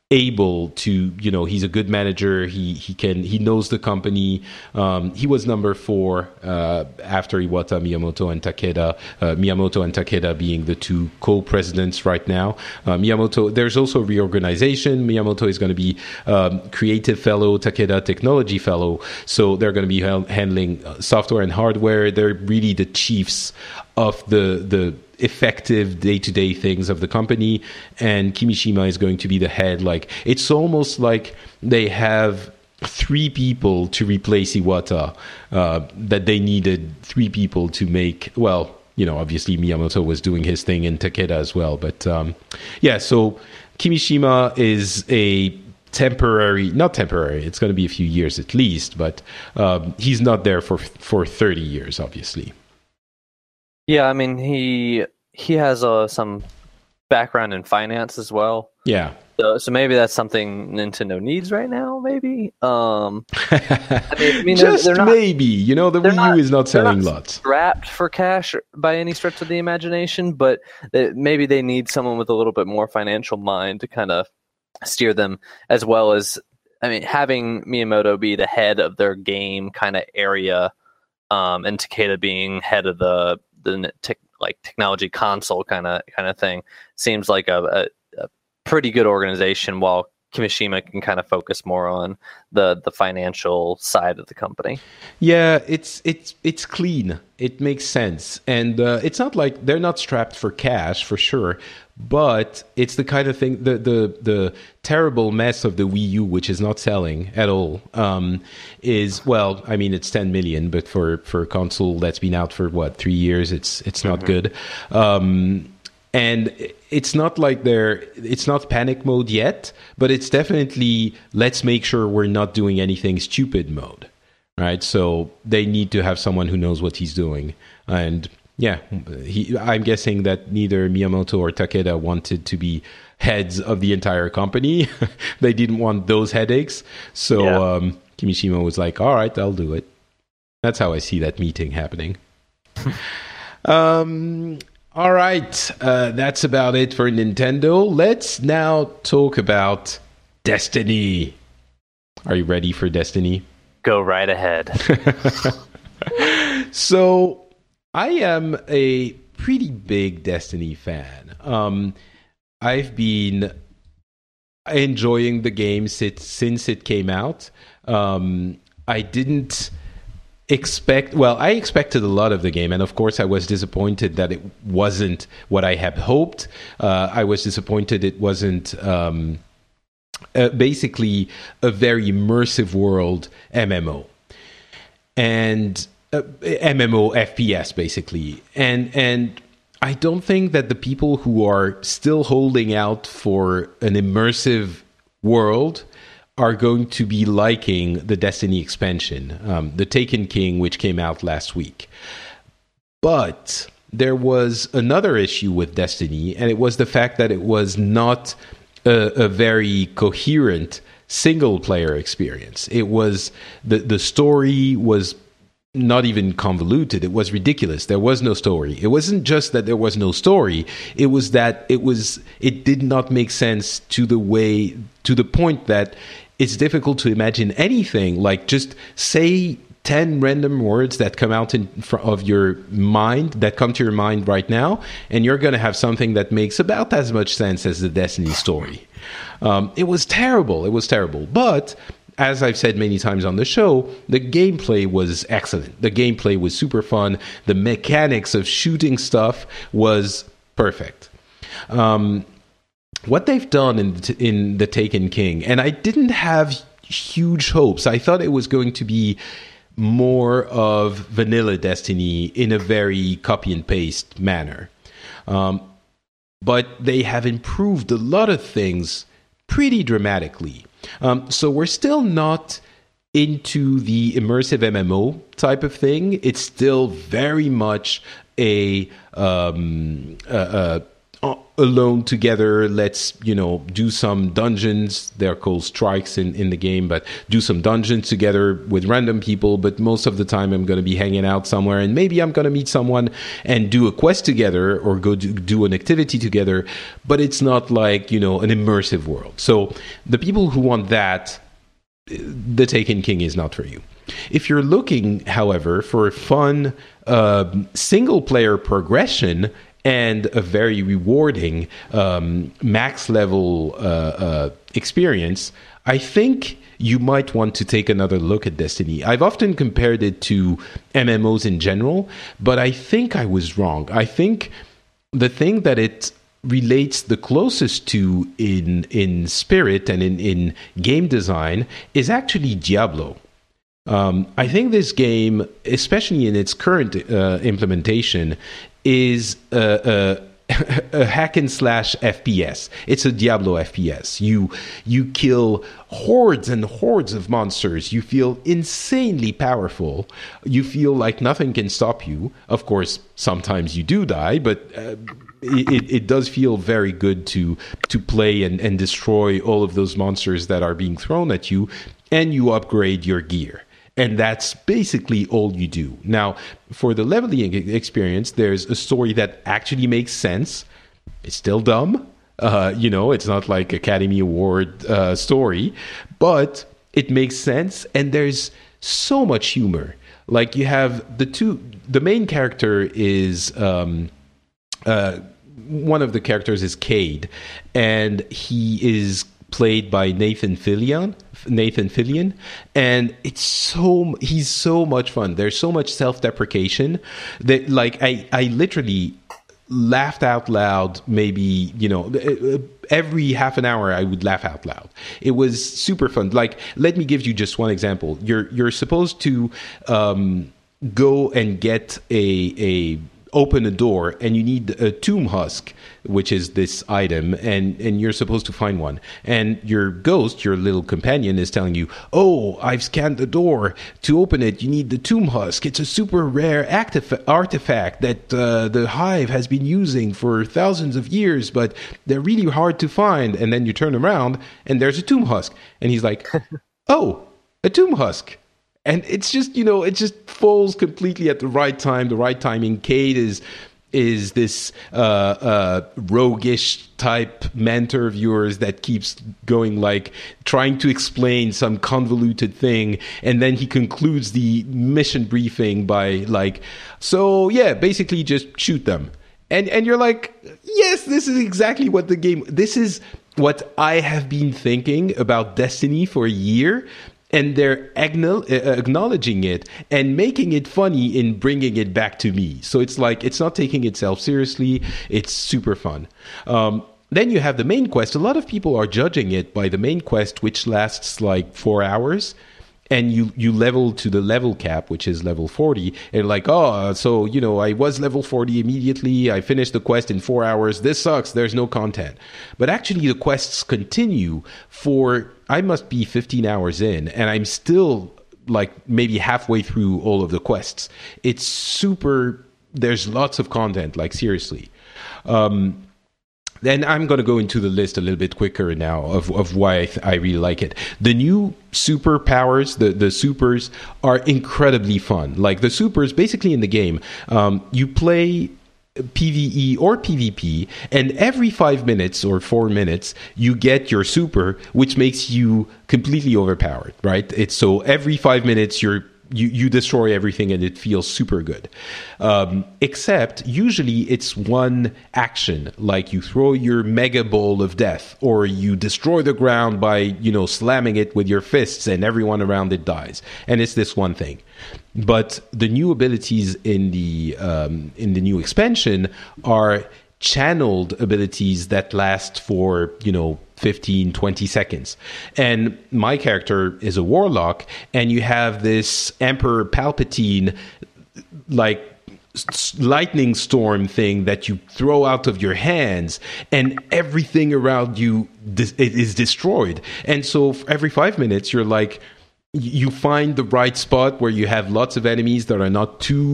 able to, you know, he's a good manager. He he can he knows the company. Um, he was number four uh, after Iwata, Miyamoto, and Takeda. Uh, Miyamoto and Takeda being the two co-presidents right now. Uh, Miyamoto, there's also reorganization. Miyamoto is going to be um, creative fellow, Takeda technology fellow. So they're going to be handling software and hardware. They're really the chiefs of the the effective day-to-day things of the company, and Kimishima is going to be the head. Like, it's almost like they have three people to replace Iwata, uh, that they needed three people to make, well, you know, obviously Miyamoto was doing his thing in Takeda as well, but um, yeah, so Kimishima is a temporary, not temporary, it's going to be a few years at least, but um, he's not there for for thirty years, obviously. Yeah, I mean, he he has uh, some background in finance as well. Yeah. So, so maybe that's something Nintendo needs right now, maybe. Um, I mean, I mean Just they're, they're not, maybe. You know, the Wii U not, is not selling not lots. Strapped for cash by any stretch of the imagination, but they, maybe they need someone with a little bit more financial mind to kind of steer them, as well as, I mean, having Miyamoto be the head of their game kind of area, um, and Takeda being head of the the te- like technology console kind of kind of thing seems like a, a, a pretty good organization, while Kimishima can kind of focus more on the the financial side of the company. Yeah, it's it's it's clean. It makes sense, and uh, it's not like they're not strapped for cash for sure. But it's the kind of thing, the the the terrible mess of the Wii U, which is not selling at all, um, is, well, I mean, it's ten million, but for, for a console that's been out for what, three years, it's it's not mm-hmm. good. Um, and it's not like they're, it's not panic mode yet, but it's definitely let's make sure we're not doing anything stupid mode, right? So they need to have someone who knows what he's doing, and yeah, he, I'm guessing that neither Miyamoto or Takeda wanted to be heads of the entire company. They didn't want those headaches. So yeah. um, Kimishima was like, all right, I'll do it. That's how I see that meeting happening. um, all right, uh, that's about it for Nintendo. Let's now talk about Destiny. Are you ready for Destiny? Go right ahead. So I am a pretty big Destiny fan. Um, I've been enjoying the game since, since it came out. Um, I didn't expect... Well, I expected a lot of the game, and of course I was disappointed that it wasn't what I had hoped. Uh, I was disappointed it wasn't... Um, uh, basically a very immersive world M M O. And... Uh, M M O F P S basically, and and I don't think that the people who are still holding out for an immersive world are going to be liking the Destiny expansion, um, the Taken King, which came out last week. But there was another issue with Destiny, and it was the fact that it was not a, a very coherent single player experience. It was the the story was not even convoluted. It was ridiculous. There was no story. It wasn't just that there was no story. It was that it was it did not make sense to the way to the point that it's difficult to imagine anything. Like, just say ten random words that come out in front of your mind, that come to your mind right now, and you're going to have something that makes about as much sense as the Destiny story. Um, it was terrible. It was terrible. But as I've said many times on the show, the gameplay was excellent. The gameplay was super fun. The mechanics of shooting stuff was perfect. Um, what they've done in the, in the Taken King, and I didn't have huge hopes. I thought it was going to be more of vanilla Destiny in a very copy and paste manner. Um, but they have improved a lot of things pretty dramatically. Um, so we're still not into the immersive M M O type of thing. It's still very much a, um, a, a alone together, let's, you know, do some dungeons. They're called strikes in, in the game, but do some dungeons together with random people. But most of the time I'm going to be hanging out somewhere, and maybe I'm going to meet someone and do a quest together or go do, do an activity together. But it's not like, you know, an immersive world. So the people who want that, The Taken King is not for you. If you're looking, however, for fun uh, single-player progression and a very rewarding um, max level uh, uh, experience, I think you might want to take another look at Destiny. I've often compared it to M M Os in general, but I think I was wrong. I think the thing that it relates the closest to in in spirit and in, in game design is actually Diablo. Um, I think this game, especially in its current uh, implementation, is a, a, a hack and slash F P S. It's a Diablo F P S. You you kill hordes and hordes of monsters. You feel insanely powerful. You feel like nothing can stop you. Of course, sometimes you do die, but uh, it, it does feel very good to to play and, and destroy all of those monsters that are being thrown at you, and you upgrade your gear. And that's basically all you do. Now, for the leveling experience, there's a story that actually makes sense. It's still dumb. Uh, you know, it's not like Academy Award uh, story, but it makes sense. And there's so much humor. Like you have the two, the main character is, um, uh, one of the characters is Cade, and he is played by Nathan Fillion. Nathan Fillion, and it's so he's so much fun. There's so much self-deprecation that, like, I I literally laughed out loud. Maybe, you know, every half an hour I would laugh out loud. It was super fun. Like, let me give you just one example. You're you're supposed to um, go and get a a open a door, and you need a tomb husk, which is this item, and and you're supposed to find one, and your ghost, your little companion, is telling you, oh, I've scanned the door. To open it, you need the tomb husk. It's a super rare actif- artifact that uh, the Hive has been using for thousands of years, but they're really hard to find. And then you turn around and there's a tomb husk, and he's like, oh, a tomb husk. And it's just, you know, it just falls completely at the right time, the right timing. Cade is is this uh, uh, roguish type mentor of yours that keeps going, like, trying to explain some convoluted thing. And then he concludes the mission briefing by, like, so, yeah, basically just shoot them. And and you're like, yes, this is exactly what the game, this is what I have been thinking about Destiny for a year. And they're acknowledging it and making it funny in bringing it back to me. So it's like, it's not taking itself seriously. It's super fun. Um, then you have the main quest. A lot of people are judging it by the main quest, which lasts like four hours. And you, you level to the level cap, which is level forty. And like, oh, so, you know, I was level forty immediately. I finished the quest in four hours. This sucks. There's no content. But actually, the quests continue for, I must be fifteen hours in, and I'm still like maybe halfway through all of the quests. It's super, there's lots of content, like seriously. Um, Then I'm going to go into the list a little bit quicker now of, of why I, th- I really like it. The new superpowers, the, the supers, are incredibly fun. Like the supers, basically in the game, um, you play PvE or PvP, and every five minutes or four minutes, you get your super, which makes you completely overpowered, right? It's so every five minutes, you're You, you destroy everything and it feels super good. Um, except usually it's one action, like you throw your mega ball of death, or you destroy the ground by, you know, slamming it with your fists and everyone around it dies. And it's this one thing. But the new abilities in the um, in the new expansion are channeled abilities that last for, you know, fifteen, twenty seconds. And my character is a warlock, and you have this Emperor Palpatine, like, lightning storm thing that you throw out of your hands, and everything around you dis- is destroyed. And so every five minutes, you're like, you find the right spot where you have lots of enemies that are not too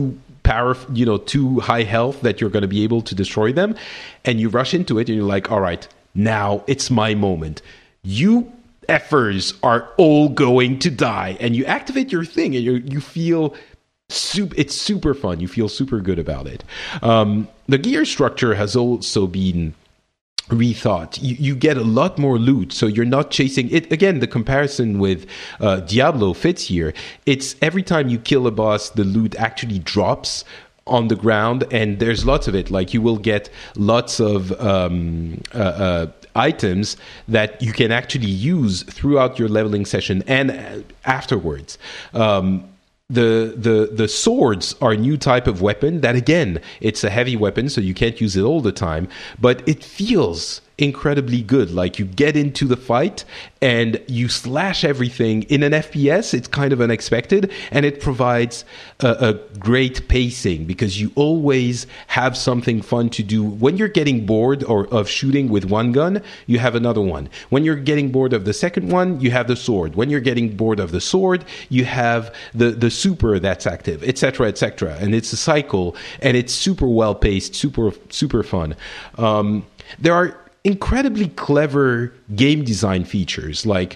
power, you know, too high health that you're going to be able to destroy them, and you rush into it and you're like, all right, now it's my moment. You effers are all going to die, and you activate your thing and you you feel super, it's super fun. You feel super good about it. Um, the gear structure has also been rethought. You, you get a lot more loot, so you're not chasing it. Again, the comparison with uh, Diablo fits here. It's every time you kill a boss, the loot actually drops on the ground, and there's lots of it. Like, you will get lots of um, uh, uh, items that you can actually use throughout your leveling session and afterwards. Um, The, the the swords are a new type of weapon that, again, it's a heavy weapon, so you can't use it all the time, but it feels incredibly good. Like, you get into the fight and you slash everything. In an F P S, it's kind of unexpected, and it provides a, a great pacing because you always have something fun to do. When you're getting bored or of shooting with one gun, you have another one. When you're getting bored of the second one, you have the sword. When you're getting bored of the sword, you have the, the super that's active, et cetera, et cetera. And it's a cycle, and it's super well paced, super super fun. Um, there are incredibly clever game design features. Like,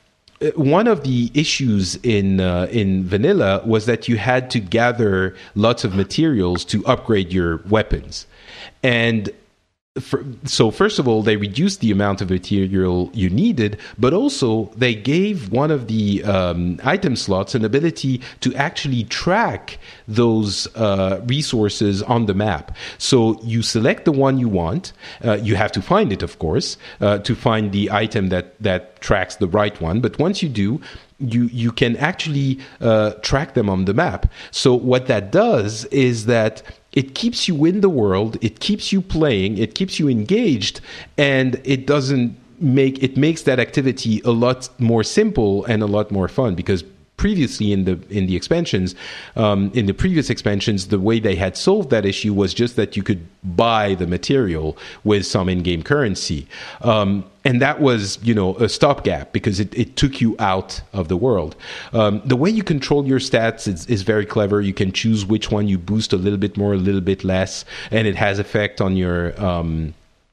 one of the issues in uh, in vanilla was that you had to gather lots of materials to upgrade your weapons. And for, so first of all, they reduced the amount of material you needed, but also they gave one of the um, item slots an ability to actually track those uh, resources on the map. So you select the one you want. Uh, you have to find it, of course, uh, to find the item that, that tracks the right one. But once you do, you you can actually uh, track them on the map. So what that does is that it keeps you in the world, it keeps you playing, it keeps you engaged, and it doesn't make it makes that activity a lot more simple and a lot more fun, because previously in the in the expansions, um, in the previous expansions, the way they had solved that issue was just that you could buy the material with some in-game currency. Um, and that was, you know, a stopgap because it, it took you out of the world. Um, the way you control your stats is, is very clever. You can choose which one you boost a little bit more, a little bit less, and it has effect on your... Um,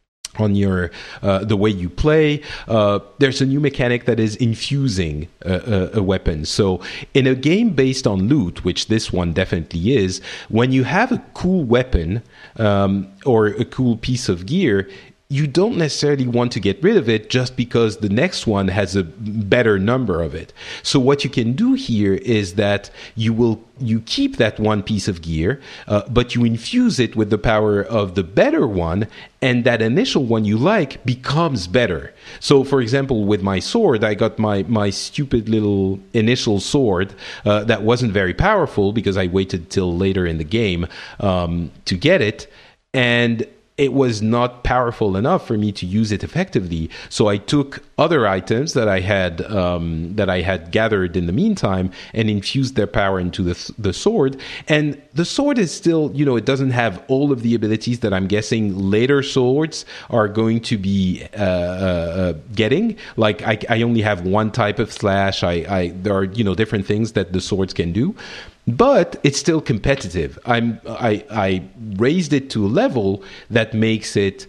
on your uh, the way you play. Uh, there's a new mechanic that is infusing a, a, a weapon. So in a game based on loot, which this one definitely is, when you have a cool weapon um, or a cool piece of gear, you don't necessarily want to get rid of it just because the next one has a better number of it. So what you can do here is that you will you keep that one piece of gear, uh, but you infuse it with the power of the better one, and that initial one you like becomes better. So, for example, with my sword, I got my, my stupid little initial sword uh, that wasn't very powerful because I waited till later in the game um, to get it, and it was not powerful enough for me to use it effectively. So I took other items that I had um, that I had gathered in the meantime and infused their power into the the sword. And the sword is still, you know, it doesn't have all of the abilities that I'm guessing later swords are going to be uh, uh, getting. Like I, I only have one type of slash. I, I there are, you know, different things that the swords can do. But it's still competitive. I'm I I raised it to a level that makes it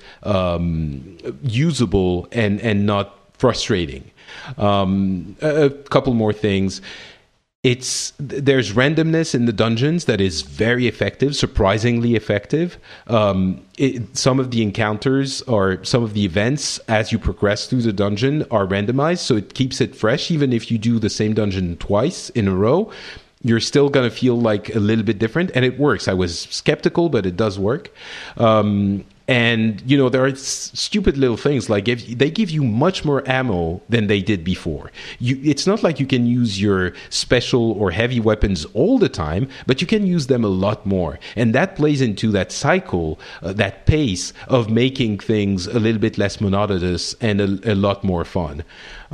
um, usable and and not frustrating. Um, a, a couple more things. It's there's randomness in the dungeons that is very effective, surprisingly effective. Um, it, some of the encounters or some of the events as you progress through the dungeon are randomized, so it keeps it fresh. Even if you do the same dungeon twice in a row, you're still going to feel like a little bit different, and it works. I was skeptical, but it does work. Um, and, you know, there are s- stupid little things, like if they give you much more ammo than they did before. You, it's not like you can use your special or heavy weapons all the time, but you can use them a lot more. And that plays into that cycle, uh, that pace of making things a little bit less monotonous and a, a lot more fun.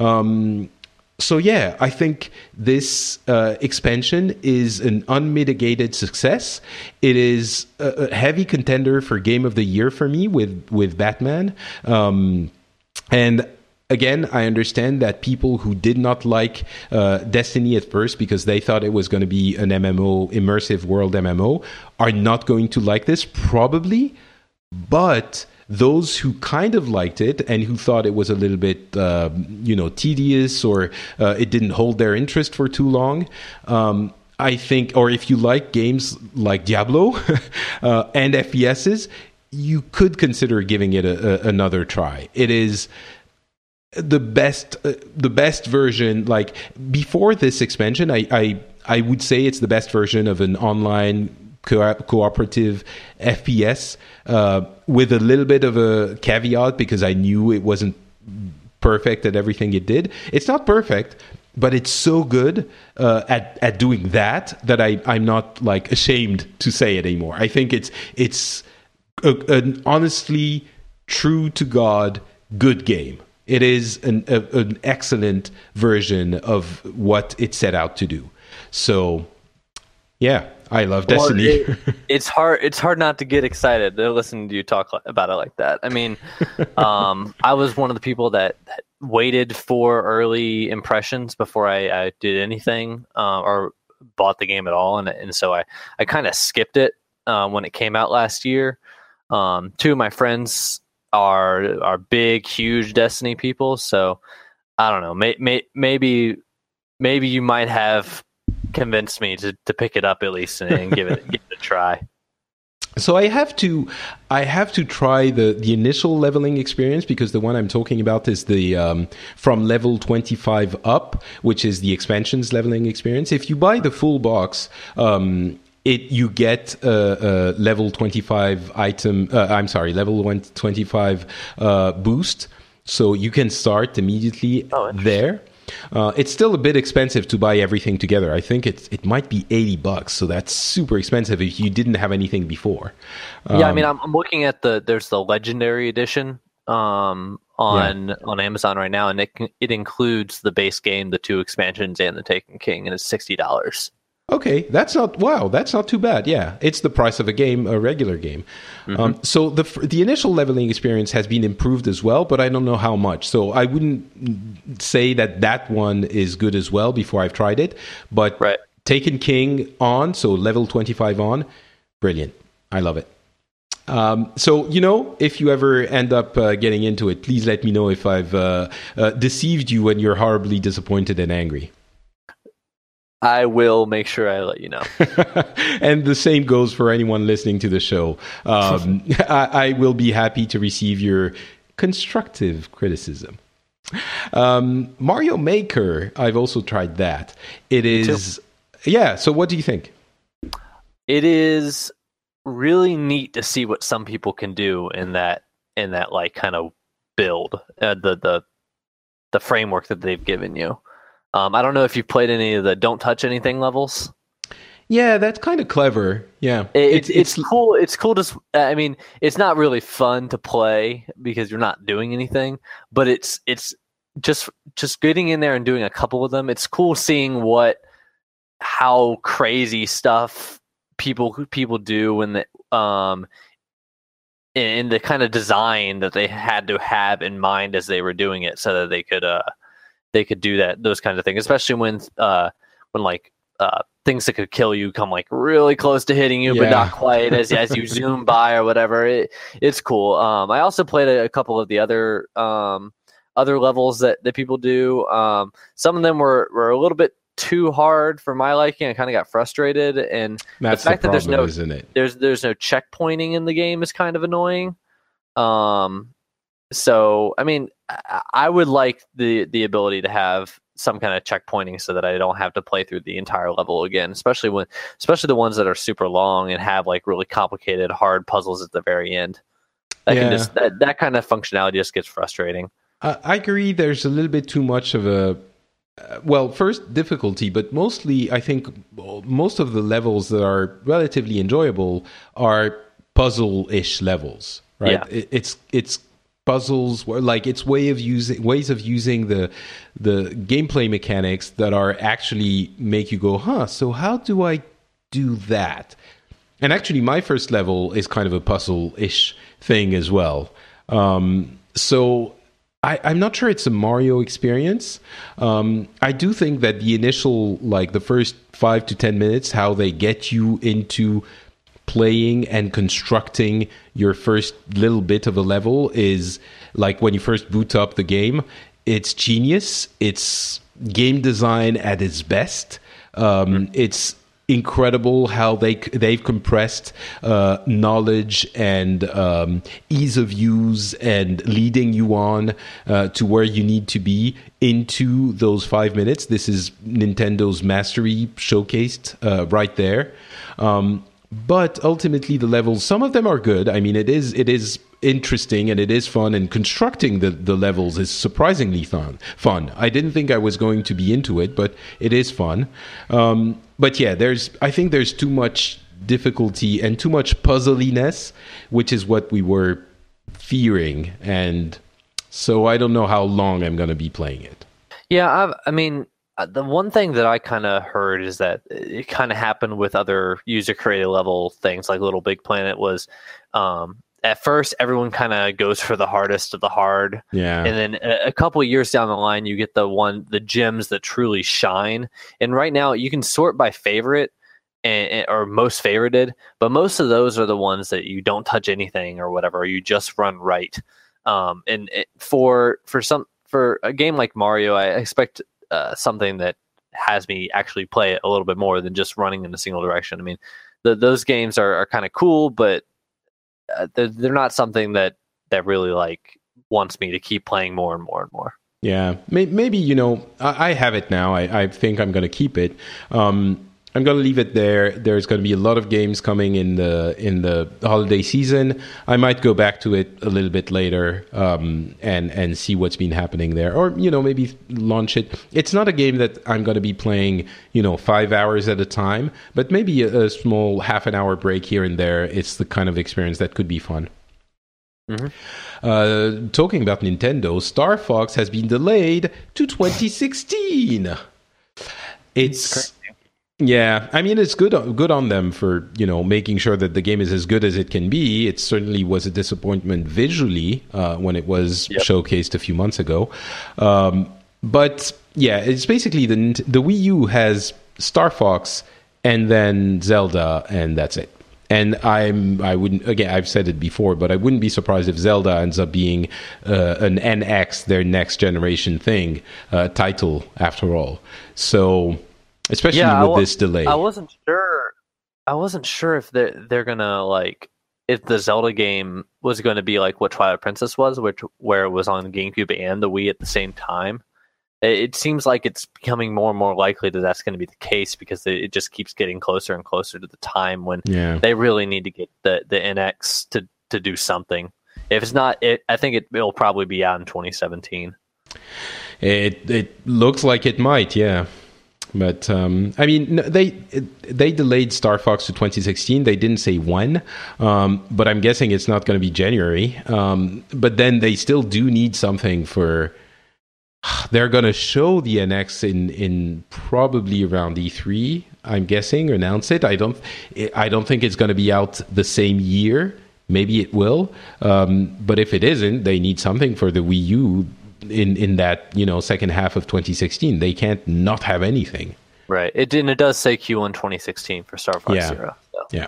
Um So yeah, I think this uh, expansion is an unmitigated success. It is a, a heavy contender for Game of the Year for me with with Batman, um, and again, I understand that people who did not like uh, Destiny at first because they thought it was going to be an M M O, immersive world M M O, are not going to like this, probably. But those who kind of liked it and who thought it was a little bit, uh, you know, tedious or uh, it didn't hold their interest for too long, um, I think, or if you like games like Diablo uh, and F P S's, you could consider giving it a, a, another try. It is the best uh, the best version. Like before this expansion, I, I I would say it's the best version of an online co- cooperative F P S, uh, with a little bit of a caveat because I knew it wasn't perfect at everything it did. It's not perfect, but it's so good uh, at at doing that that I I'm not like ashamed to say it anymore. I think it's it's a, an honestly true to God good game. It is an, a, an excellent version of what it set out to do. So, yeah, I love Destiny. Well, it, it's hard. It's hard not to get excited to listen to you talk about it like that. I mean, um, I was one of the people that, that waited for early impressions before I, I did anything uh, or bought the game at all, and and so I I kind of skipped it uh, when it came out last year. Um, two of my friends are are big, huge Destiny people, so I don't know. May, may, maybe maybe you might have convinced me to, to pick it up at least and, and give it give it a try. So I have to I have to try the, the initial leveling experience because the one I'm talking about is the um, from level twenty-five up, which is the expansions leveling experience. If you buy the full box, um, it you get a, a level twenty-five item. Uh, I'm sorry, level one twenty-five uh, boost, so you can start immediately oh, there. Uh, it's still a bit expensive to buy everything together. I think it's it might be eighty bucks, so that's super expensive if you didn't have anything before. Um, yeah, I mean, I'm, I'm looking at the there's the Legendary Edition um, on yeah. on Amazon right now, and it it includes the base game, the two expansions, and the Taken King, and it's sixty dollars. Okay, that's not wow. That's not too bad. Yeah, it's the price of a game, a regular game. Mm-hmm. Um, so the the initial leveling experience has been improved as well, but I don't know how much. So I wouldn't say that that one is good as well before I've tried it. But right. Taken King on, so level twenty-five on, brilliant. I love it. Um, so, you know, if you ever end up uh, getting into it, please let me know if I've uh, uh, deceived you and you're horribly disappointed and angry. I will make sure I let you know. And the same goes for anyone listening to the show. Um, I, I will be happy to receive your constructive criticism. Um, Mario Maker, I've also tried that. It is, yeah. So what do you think? It is really neat to see what some people can do in that, in that like kind of build, uh, the, the, the framework that they've given you. Um, I don't know if you've played any of the Don't Touch Anything levels. Yeah, that's kind of clever. Yeah, it, it's, it's it's cool. It's cool to. I mean, it's not really fun to play because you're not doing anything. But it's it's just just getting in there and doing a couple of them. It's cool seeing what how crazy stuff people people do when the um in the kind of design that they had to have in mind as they were doing it, so that they could uh. they could do that, those kinds of things, especially when, uh, when like uh, things that could kill you come like really close to hitting you, yeah. but not quite as as you zoom by or whatever. It, it's cool. Um, I also played a, a couple of the other um, other levels that, that people do. Um, some of them were, were a little bit too hard for my liking. I kind of got frustrated, and That's the fact the problem, that there's no isn't it? there's there's no checkpointing in the game is kind of annoying. Um, so I mean. I would like the, the ability to have some kind of checkpointing so that I don't have to play through the entire level again, especially when, especially the ones that are super long and have like really complicated, hard puzzles at the very end. That yeah. can just that, that kind of functionality just gets frustrating. Uh, I agree. There's a little bit too much of a uh, well, first difficulty, but mostly I think most of the levels that are relatively enjoyable are puzzle-ish levels, right? Yeah. It, it's it's. puzzles where like it's way of using ways of using the the gameplay mechanics that are actually make you go, huh, so how do I do that? And actually my first level is kind of a puzzle-ish thing as well. Um, so I, I'm not sure it's a Mario experience. Um, I do think that the initial, like the first five to ten minutes, how they get you into playing and constructing your first little bit of a level is like when you first boot up the game. It's genius. It's game design at its best. Um, it's incredible how they they've compressed uh, knowledge and um, ease of use and leading you on uh, to where you need to be into those five minutes. This is Nintendo's mastery showcased uh, right there. Um, but ultimately, the levels, some of them are good. I mean, it is it is interesting and it is fun, and constructing the, the levels is surprisingly fun. Fun. I didn't think I was going to be into it, but it is fun. Um, but yeah, there's I think there's too much difficulty and too much puzzliness, which is what we were fearing. And so I don't know how long I'm going to be playing it. Yeah, I've, I mean, the one thing that I kind of heard is that it kind of happened with other user-created level things like Little Big Planet was um, at first everyone kind of goes for the hardest of the hard. Yeah. And then a, a couple of years down the line, you get the one, the gems that truly shine. And right now you can sort by favorite and, or most favorited, but most of those are the ones that you don't touch anything or whatever, or you just run right. Um, and it, for, for some, for a game like Mario, I expect Uh, something that has me actually play it a little bit more than just running in a single direction. I mean, the, those games are, are kind of cool, but uh, they're, they're not something that, that really like wants me to keep playing more and more and more. Yeah, maybe, you know, I, I have it now. I, I think I'm going to keep it. Um, I'm going to leave it there. There's going to be a lot of games coming in the in the holiday season. I might go back to it a little bit later um, and and see what's been happening there, or you know maybe launch it. It's not a game that I'm going to be playing, you know, five hours at a time, but maybe a, a small half an hour break here and there. It's the kind of experience that could be fun. Mm-hmm. Uh, talking about Nintendo, Star Fox has been delayed to twenty sixteen. It's Yeah, I mean, it's good good on them for, you know, making sure that the game is as good as it can be. It certainly was a disappointment visually uh, when it was yep. showcased a few months ago. Um, but yeah, it's basically the the Wii U has Star Fox and then Zelda, and that's it. And I'm I wouldn't again I've said it before, but I wouldn't be surprised if Zelda ends up being uh, an N X, their next generation thing uh, title after all. So. Especially yeah, with w- this delay. I wasn't sure. I wasn't sure if they're, they're gonna like if the Zelda game was going to be like what Twilight Princess was, which where it was on the GameCube and the Wii at the same time. It, it seems like it's becoming more and more likely that that's going to be the case because it, it just keeps getting closer and closer to the time when yeah. they really need to get the, the N X to, to do something. If it's not, it I think it, it'll probably be out in twenty seventeen. It it looks like it might, yeah. But um, I mean, they they delayed Star Fox to twenty sixteen. They didn't say when, um, but I'm guessing it's not going to be January. Um, but then they still do need something for. They're going to show the N X in, in probably around E three. I'm guessing, announce it. I don't. I don't think it's going to be out the same year. Maybe it will. Um, but if it isn't, they need something for the Wii U. In, in that, you know, second half of twenty sixteen, they can't not have anything. Right. It and it does say Q one twenty sixteen for Star Fox yeah. Zero. So. Yeah.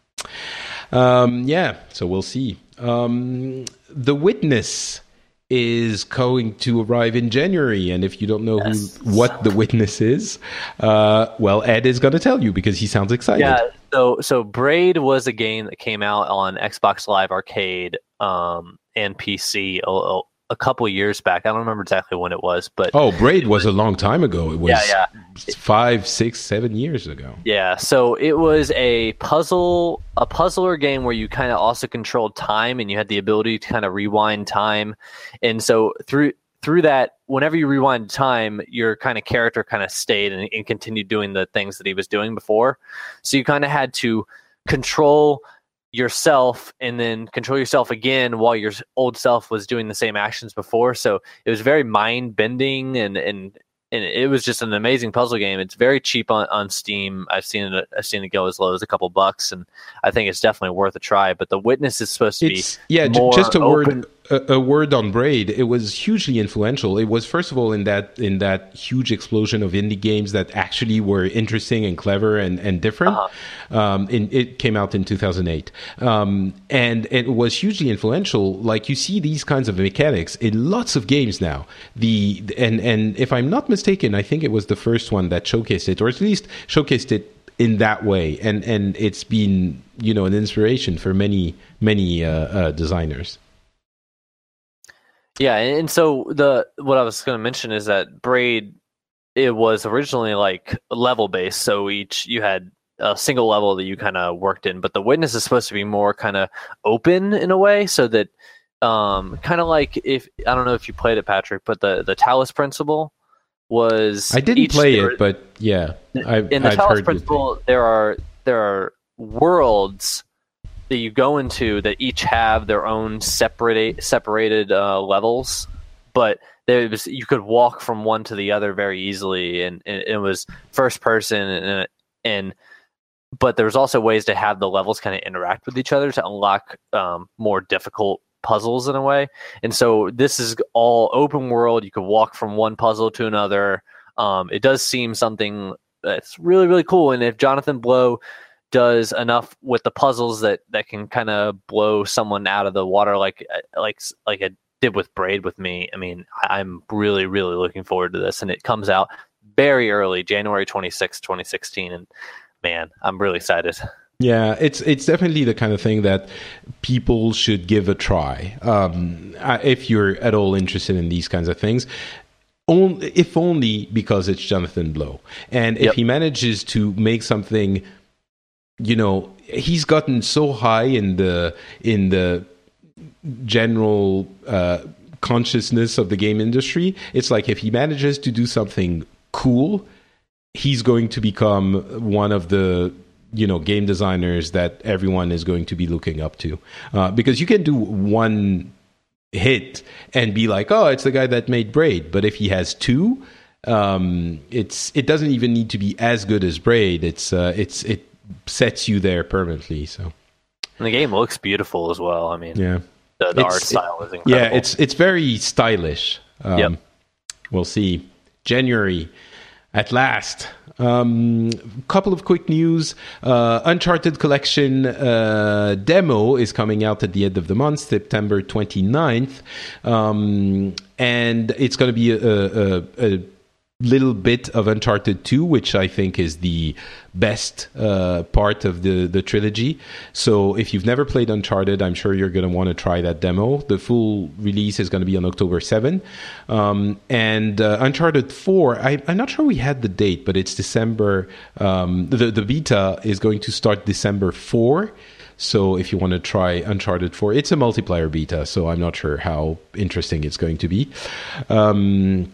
Um, yeah. So we'll see. Um, The Witness is going to arrive in January, and if you don't know yes. who what The Witness is, uh, well, Ed is going to tell you because he sounds excited. Yeah. So so Braid was a game that came out on Xbox Live Arcade um, and P C. A, a couple years back. I don't remember exactly when it was, but oh, Braid was a long time ago. It was yeah, yeah. five, six, seven years ago. Yeah, so it was a puzzle, a puzzler game where you kind of also controlled time, and you had the ability to kind of rewind time. And so through through that, whenever you rewind time, your kind of character kind of stayed and, and continued doing the things that he was doing before. So you kind of had to control yourself and then control yourself again while your old self was doing the same actions before. So it was very mind bending and, and, and it was just an amazing puzzle game. It's very cheap on, on Steam. I've seen it, I've seen it go as low as a couple bucks, and I think it's definitely worth a try. But The Witness is supposed to it's, be yeah, more just a open. word, a, a word on Braid. It was hugely influential. It was, first of all, in that in that huge explosion of indie games that actually were interesting and clever and, and different. Uh-huh. Um, in, it came out in two thousand eight. Um, and it was hugely influential. Like, you see these kinds of mechanics in lots of games now. The and, and if I'm not mistaken, I think it was the first one that showcased it, or at least showcased it in that way. And, and it's been, you know, an inspiration for many, many uh, uh, designers. Yeah, and so the what I was going to mention is that Braid, it was originally like level based, so each you had a single level that you kind of worked in, but the Witness is supposed to be more kind of open in a way, so that um, kind of like, if I don't know if you played it, Patrick, but the the Talos Principle was I didn't play it, but yeah, I've, in the I've Talos heard Principle there are there are worlds that you go into that each have their own separate separated uh, levels, but there was, you could walk from one to the other very easily, and, and it was first person, and, and but there was also ways to have the levels kind of interact with each other to unlock um, more difficult puzzles in a way. And so this is all open world. You could walk from one puzzle to another. Um, it does seem something that's really, really cool. And if Jonathan Blow does enough with the puzzles that, that can kind of blow someone out of the water, like like like it did with Braid with me, I mean, I'm really, really looking forward to this. And it comes out very early, January twenty-sixth, twenty sixteen. And man, I'm really excited. Yeah, it's it's definitely the kind of thing that people should give a try. Um, if you're at all interested in these kinds of things. Only, if only because it's Jonathan Blow. And if yep. he manages to make something, you know, he's gotten so high in the in the general uh, consciousness of the game industry. It's like, if he manages to do something cool, he's going to become one of the, you know, game designers that everyone is going to be looking up to. Uh, because you can do one hit and be like, oh, it's the guy that made Braid. But if he has two, um, it's it doesn't even need to be as good as Braid. It's uh, it's it sets you there permanently. So, and the game looks beautiful as well. I mean, yeah, the, the art style it, is incredible. Yeah, it's it's very stylish. Um, yep. We'll see. January, at last. Um, couple of quick news. Uh, Uncharted Collection uh, demo is coming out at the end of the month, September twenty-ninth. Um, and it's going to be a, a, a little bit of Uncharted two, which I think is the best uh, part of the, the trilogy. So if you've never played Uncharted, I'm sure you're going to want to try that demo. The full release is going to be on October seventh. Um, and uh, Uncharted four, I, I'm not sure we had the date, but it's December. Um, the, the beta is going to start December fourth. So if you want to try Uncharted four, it's a multiplayer beta, so I'm not sure how interesting it's going to be. Um,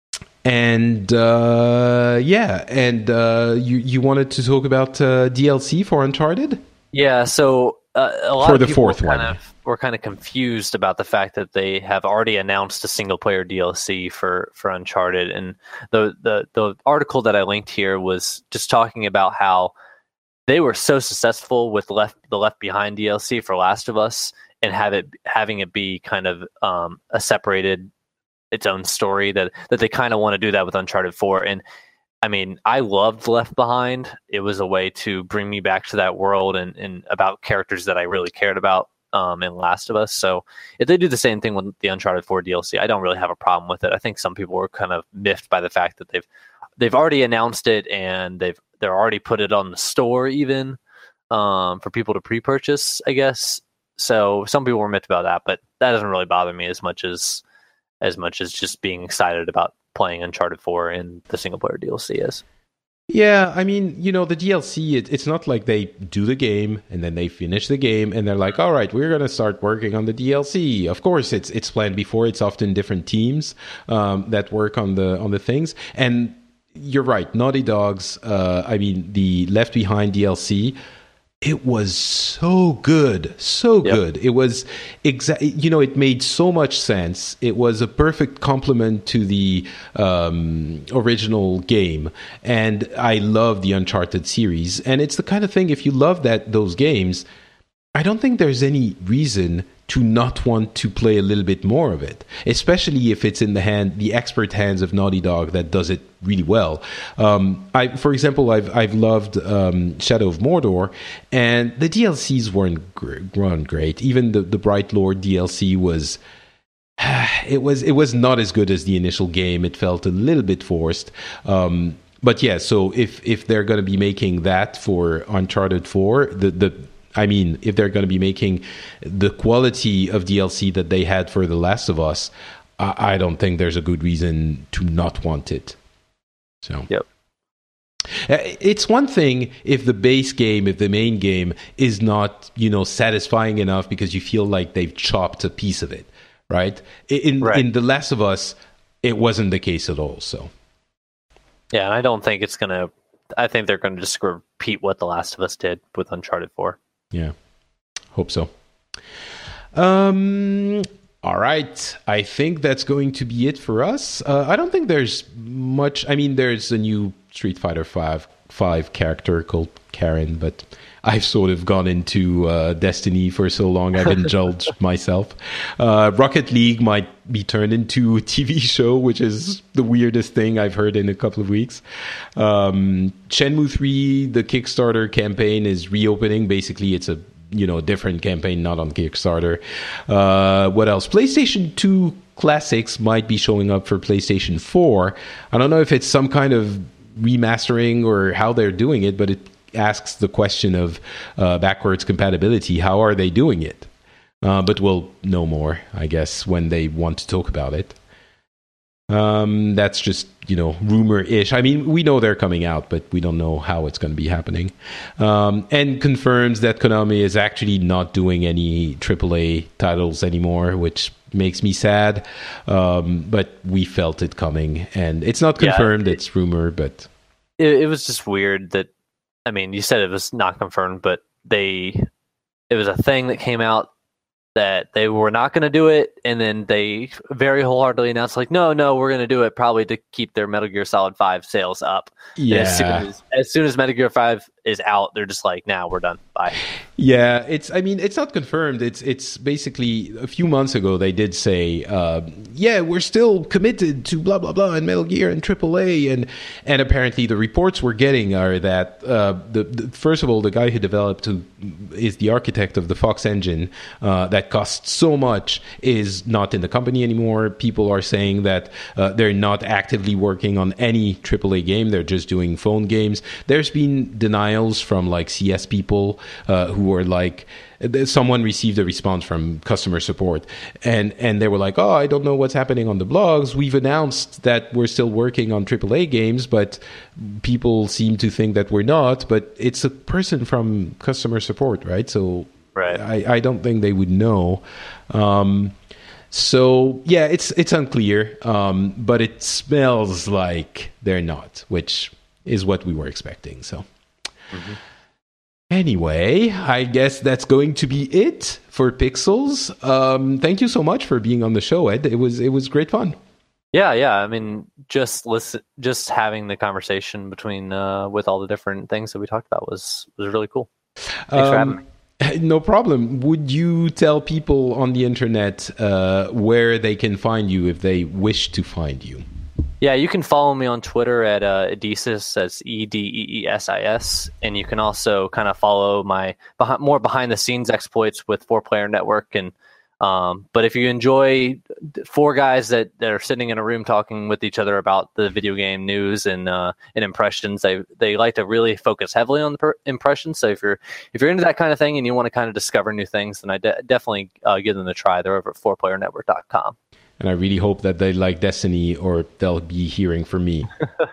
and uh, yeah, and uh, you you wanted to talk about uh, D L C for Uncharted? Yeah, so uh, a lot for of the people fourth were kind one. of were kind of confused about the fact that they have already announced a single player D L C for, for Uncharted, and the, the the article that I linked here was just talking about how they were so successful with left the Left Behind D L C for Last of Us, and have it having it be kind of um, a separated, its own story, that that they kind of want to do that with Uncharted four. And I mean, I loved Left Behind. It was a way to bring me back to that world and, and about characters that I really cared about um, in Last of Us. So if they do the same thing with the Uncharted four D L C, I don't really have a problem with it. I think some people were kind of miffed by the fact that they've they've already announced it, and they've they're already put it on the store even um, for people to pre-purchase, I guess. So some people were miffed about that, but that doesn't really bother me as much as as much as just being excited about playing Uncharted four in the single player D L C is. Yeah, I mean, you know, the D L C, it, it's not like they do the game and then they finish the game and they're like, all right, we're going to start working on the D L C. Of course, it's it's planned before. It's often different teams um, that work on the on the things. And you're right, Naughty Dog's, uh, I mean, the Left Behind D L C, it was so good, so yep. good. It was exactly, you know, it made so much sense. It was a perfect complement to the um, original game, and I love the Uncharted series. And it's the kind of thing, if you love that those games, I don't think there's any reason to not want to play a little bit more of it, especially if it's in the hand, the expert hands of Naughty Dog that does it really well. Um, I, for example, I've I've loved um, Shadow of Mordor, and the D L Cs weren't gr- weren't great. Even the the Bright Lord D L C was. It was it was not as good as the initial game. It felt a little bit forced. Um, but yeah, so if if they're going to be making that for Uncharted four, the the I mean, if they're going to be making the quality of D L C that they had for The Last of Us, I, I don't think there's a good reason to not want it. So, yep. It's one thing if the base game, if the main game is not, you know, satisfying enough because you feel like they've chopped a piece of it, right? In right. in The Last of Us, it wasn't the case at all. So, yeah, and I don't think it's going to. I think they're going to just repeat what The Last of Us did with Uncharted four. Yeah, hope so. Um, all right. I think that's going to be it for us. Uh, I don't think there's much. I mean, there's a new Street Fighter five, five character called Karen, but I've sort of gone into uh, Destiny for so long. I've indulged myself. Uh, Rocket League might be turned into a T V show, which is the weirdest thing I've heard in a couple of weeks. Um, Shenmue three, the Kickstarter campaign is reopening. Basically, it's a you know different campaign, not on Kickstarter. Uh, what else? PlayStation two Classics might be showing up for PlayStation four. I don't know if it's some kind of remastering or how they're doing it, but it asks the question of uh, backwards compatibility. How are they doing it? Uh, but we'll know more, I guess, when they want to talk about it. Um, that's just, you know, rumor-ish. I mean, we know they're coming out, but we don't know how it's going to be happening. Um, and confirms that Konami is actually not doing any triple A titles anymore, which makes me sad. Um, but we felt it coming. And it's not confirmed, yeah, it, it's rumor, but... It, it was just weird that I mean, you said it was not confirmed, but they, it was a thing that came out that they were not going to do it, and then they very wholeheartedly announced, like, no, no, we're going to do it, probably to keep their Metal Gear Solid five sales up. Yeah. As soon as, as soon as Metal Gear five is out, they're just like, nah, we're done. Bye. Yeah, it's. I mean, it's not confirmed. It's. It's basically a few months ago they did say, uh, yeah, we're still committed to blah blah blah and Metal Gear and triple A, and and apparently the reports we're getting are that uh, the, the first of all, the guy who developed, who is the architect of the Fox engine, uh, that costs so much, is not in the company anymore. People are saying that uh, they're not actively working on any triple A game. They're just doing phone games. There's been denials from like C S people uh, who were like, someone received a response from customer support, and and they were like, oh, I don't know what's happening on the blogs. We've announced that we're still working on triple A games, but people seem to think that we're not. But it's a person from customer support, right? So right. I, I don't think they would know. Um, so yeah, it's it's unclear, um, but it smells like they're not, which is what we were expecting. So. Mm-hmm. Anyway, I guess that's going to be it for Pixels. Um, thank you so much for being on the show, Ed. It was it was great fun. Yeah, yeah. I mean, just listen, just having the conversation between uh, with all the different things that we talked about was was really cool. Thanks um, for having me. No problem. Would you tell people on the internet uh, where they can find you if they wish to find you? Yeah, you can follow me on Twitter at uh, Edesis, that's E D E E S I S, and you can also kind of follow my behind, more behind-the-scenes exploits with Four Player Network. And um, but if you enjoy four guys that, that are sitting in a room talking with each other about the video game news and uh, and impressions, they they like to really focus heavily on the per- impressions. So if you're if you're into that kind of thing and you want to kind of discover new things, then I de- definitely uh, give them a try. They're over at four player network dot com. And I really hope that they like Destiny, or they'll be hearing from me.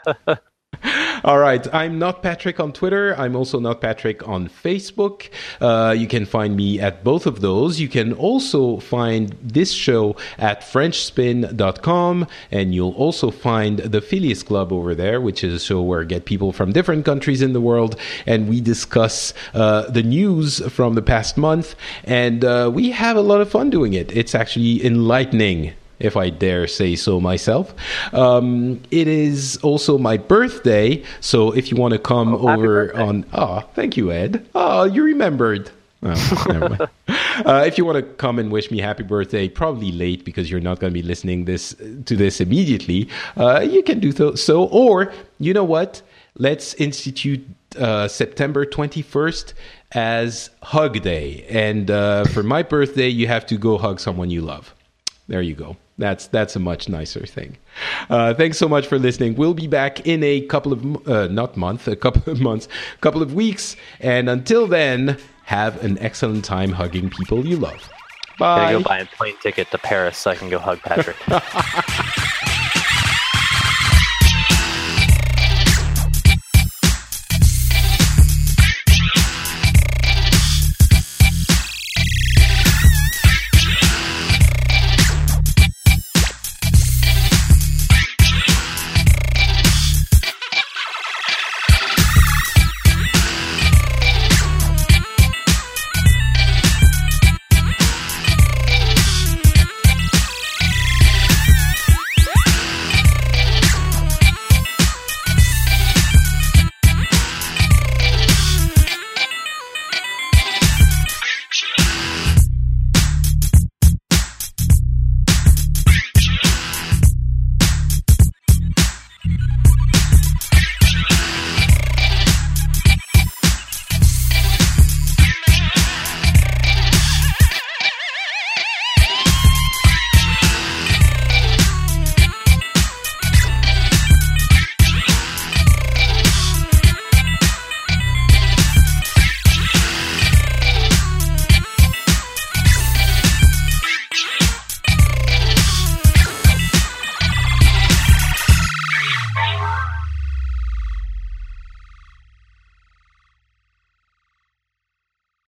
All right. I'm not Patrick on Twitter. I'm also not Patrick on Facebook. Uh, you can find me at both of those. You can also find this show at french spin dot com. And you'll also find the Phileas Club over there, which is a show where I get people from different countries in the world. And we discuss uh, the news from the past month. And uh, we have a lot of fun doing it. It's actually enlightening, if I dare say so myself. Um, it is also my birthday, so if you want to come oh, over on... Oh, thank you, Ed. Oh, you remembered. Oh, never mind. Uh, if you want to come and wish me happy birthday, probably late because you're not going to be listening this to this immediately, uh, you can do th- so. Or, you know what? Let's institute uh, September twenty-first as Hug Day. And uh, for my birthday, you have to go hug someone you love. There you go. That's that's a much nicer thing. Uh, thanks so much for listening. We'll be back in a couple of, uh, not month, a couple of months, couple of weeks. And until then, have an excellent time hugging people you love. Bye. I'm gonna go buy a plane ticket to Paris so I can go hug Patrick.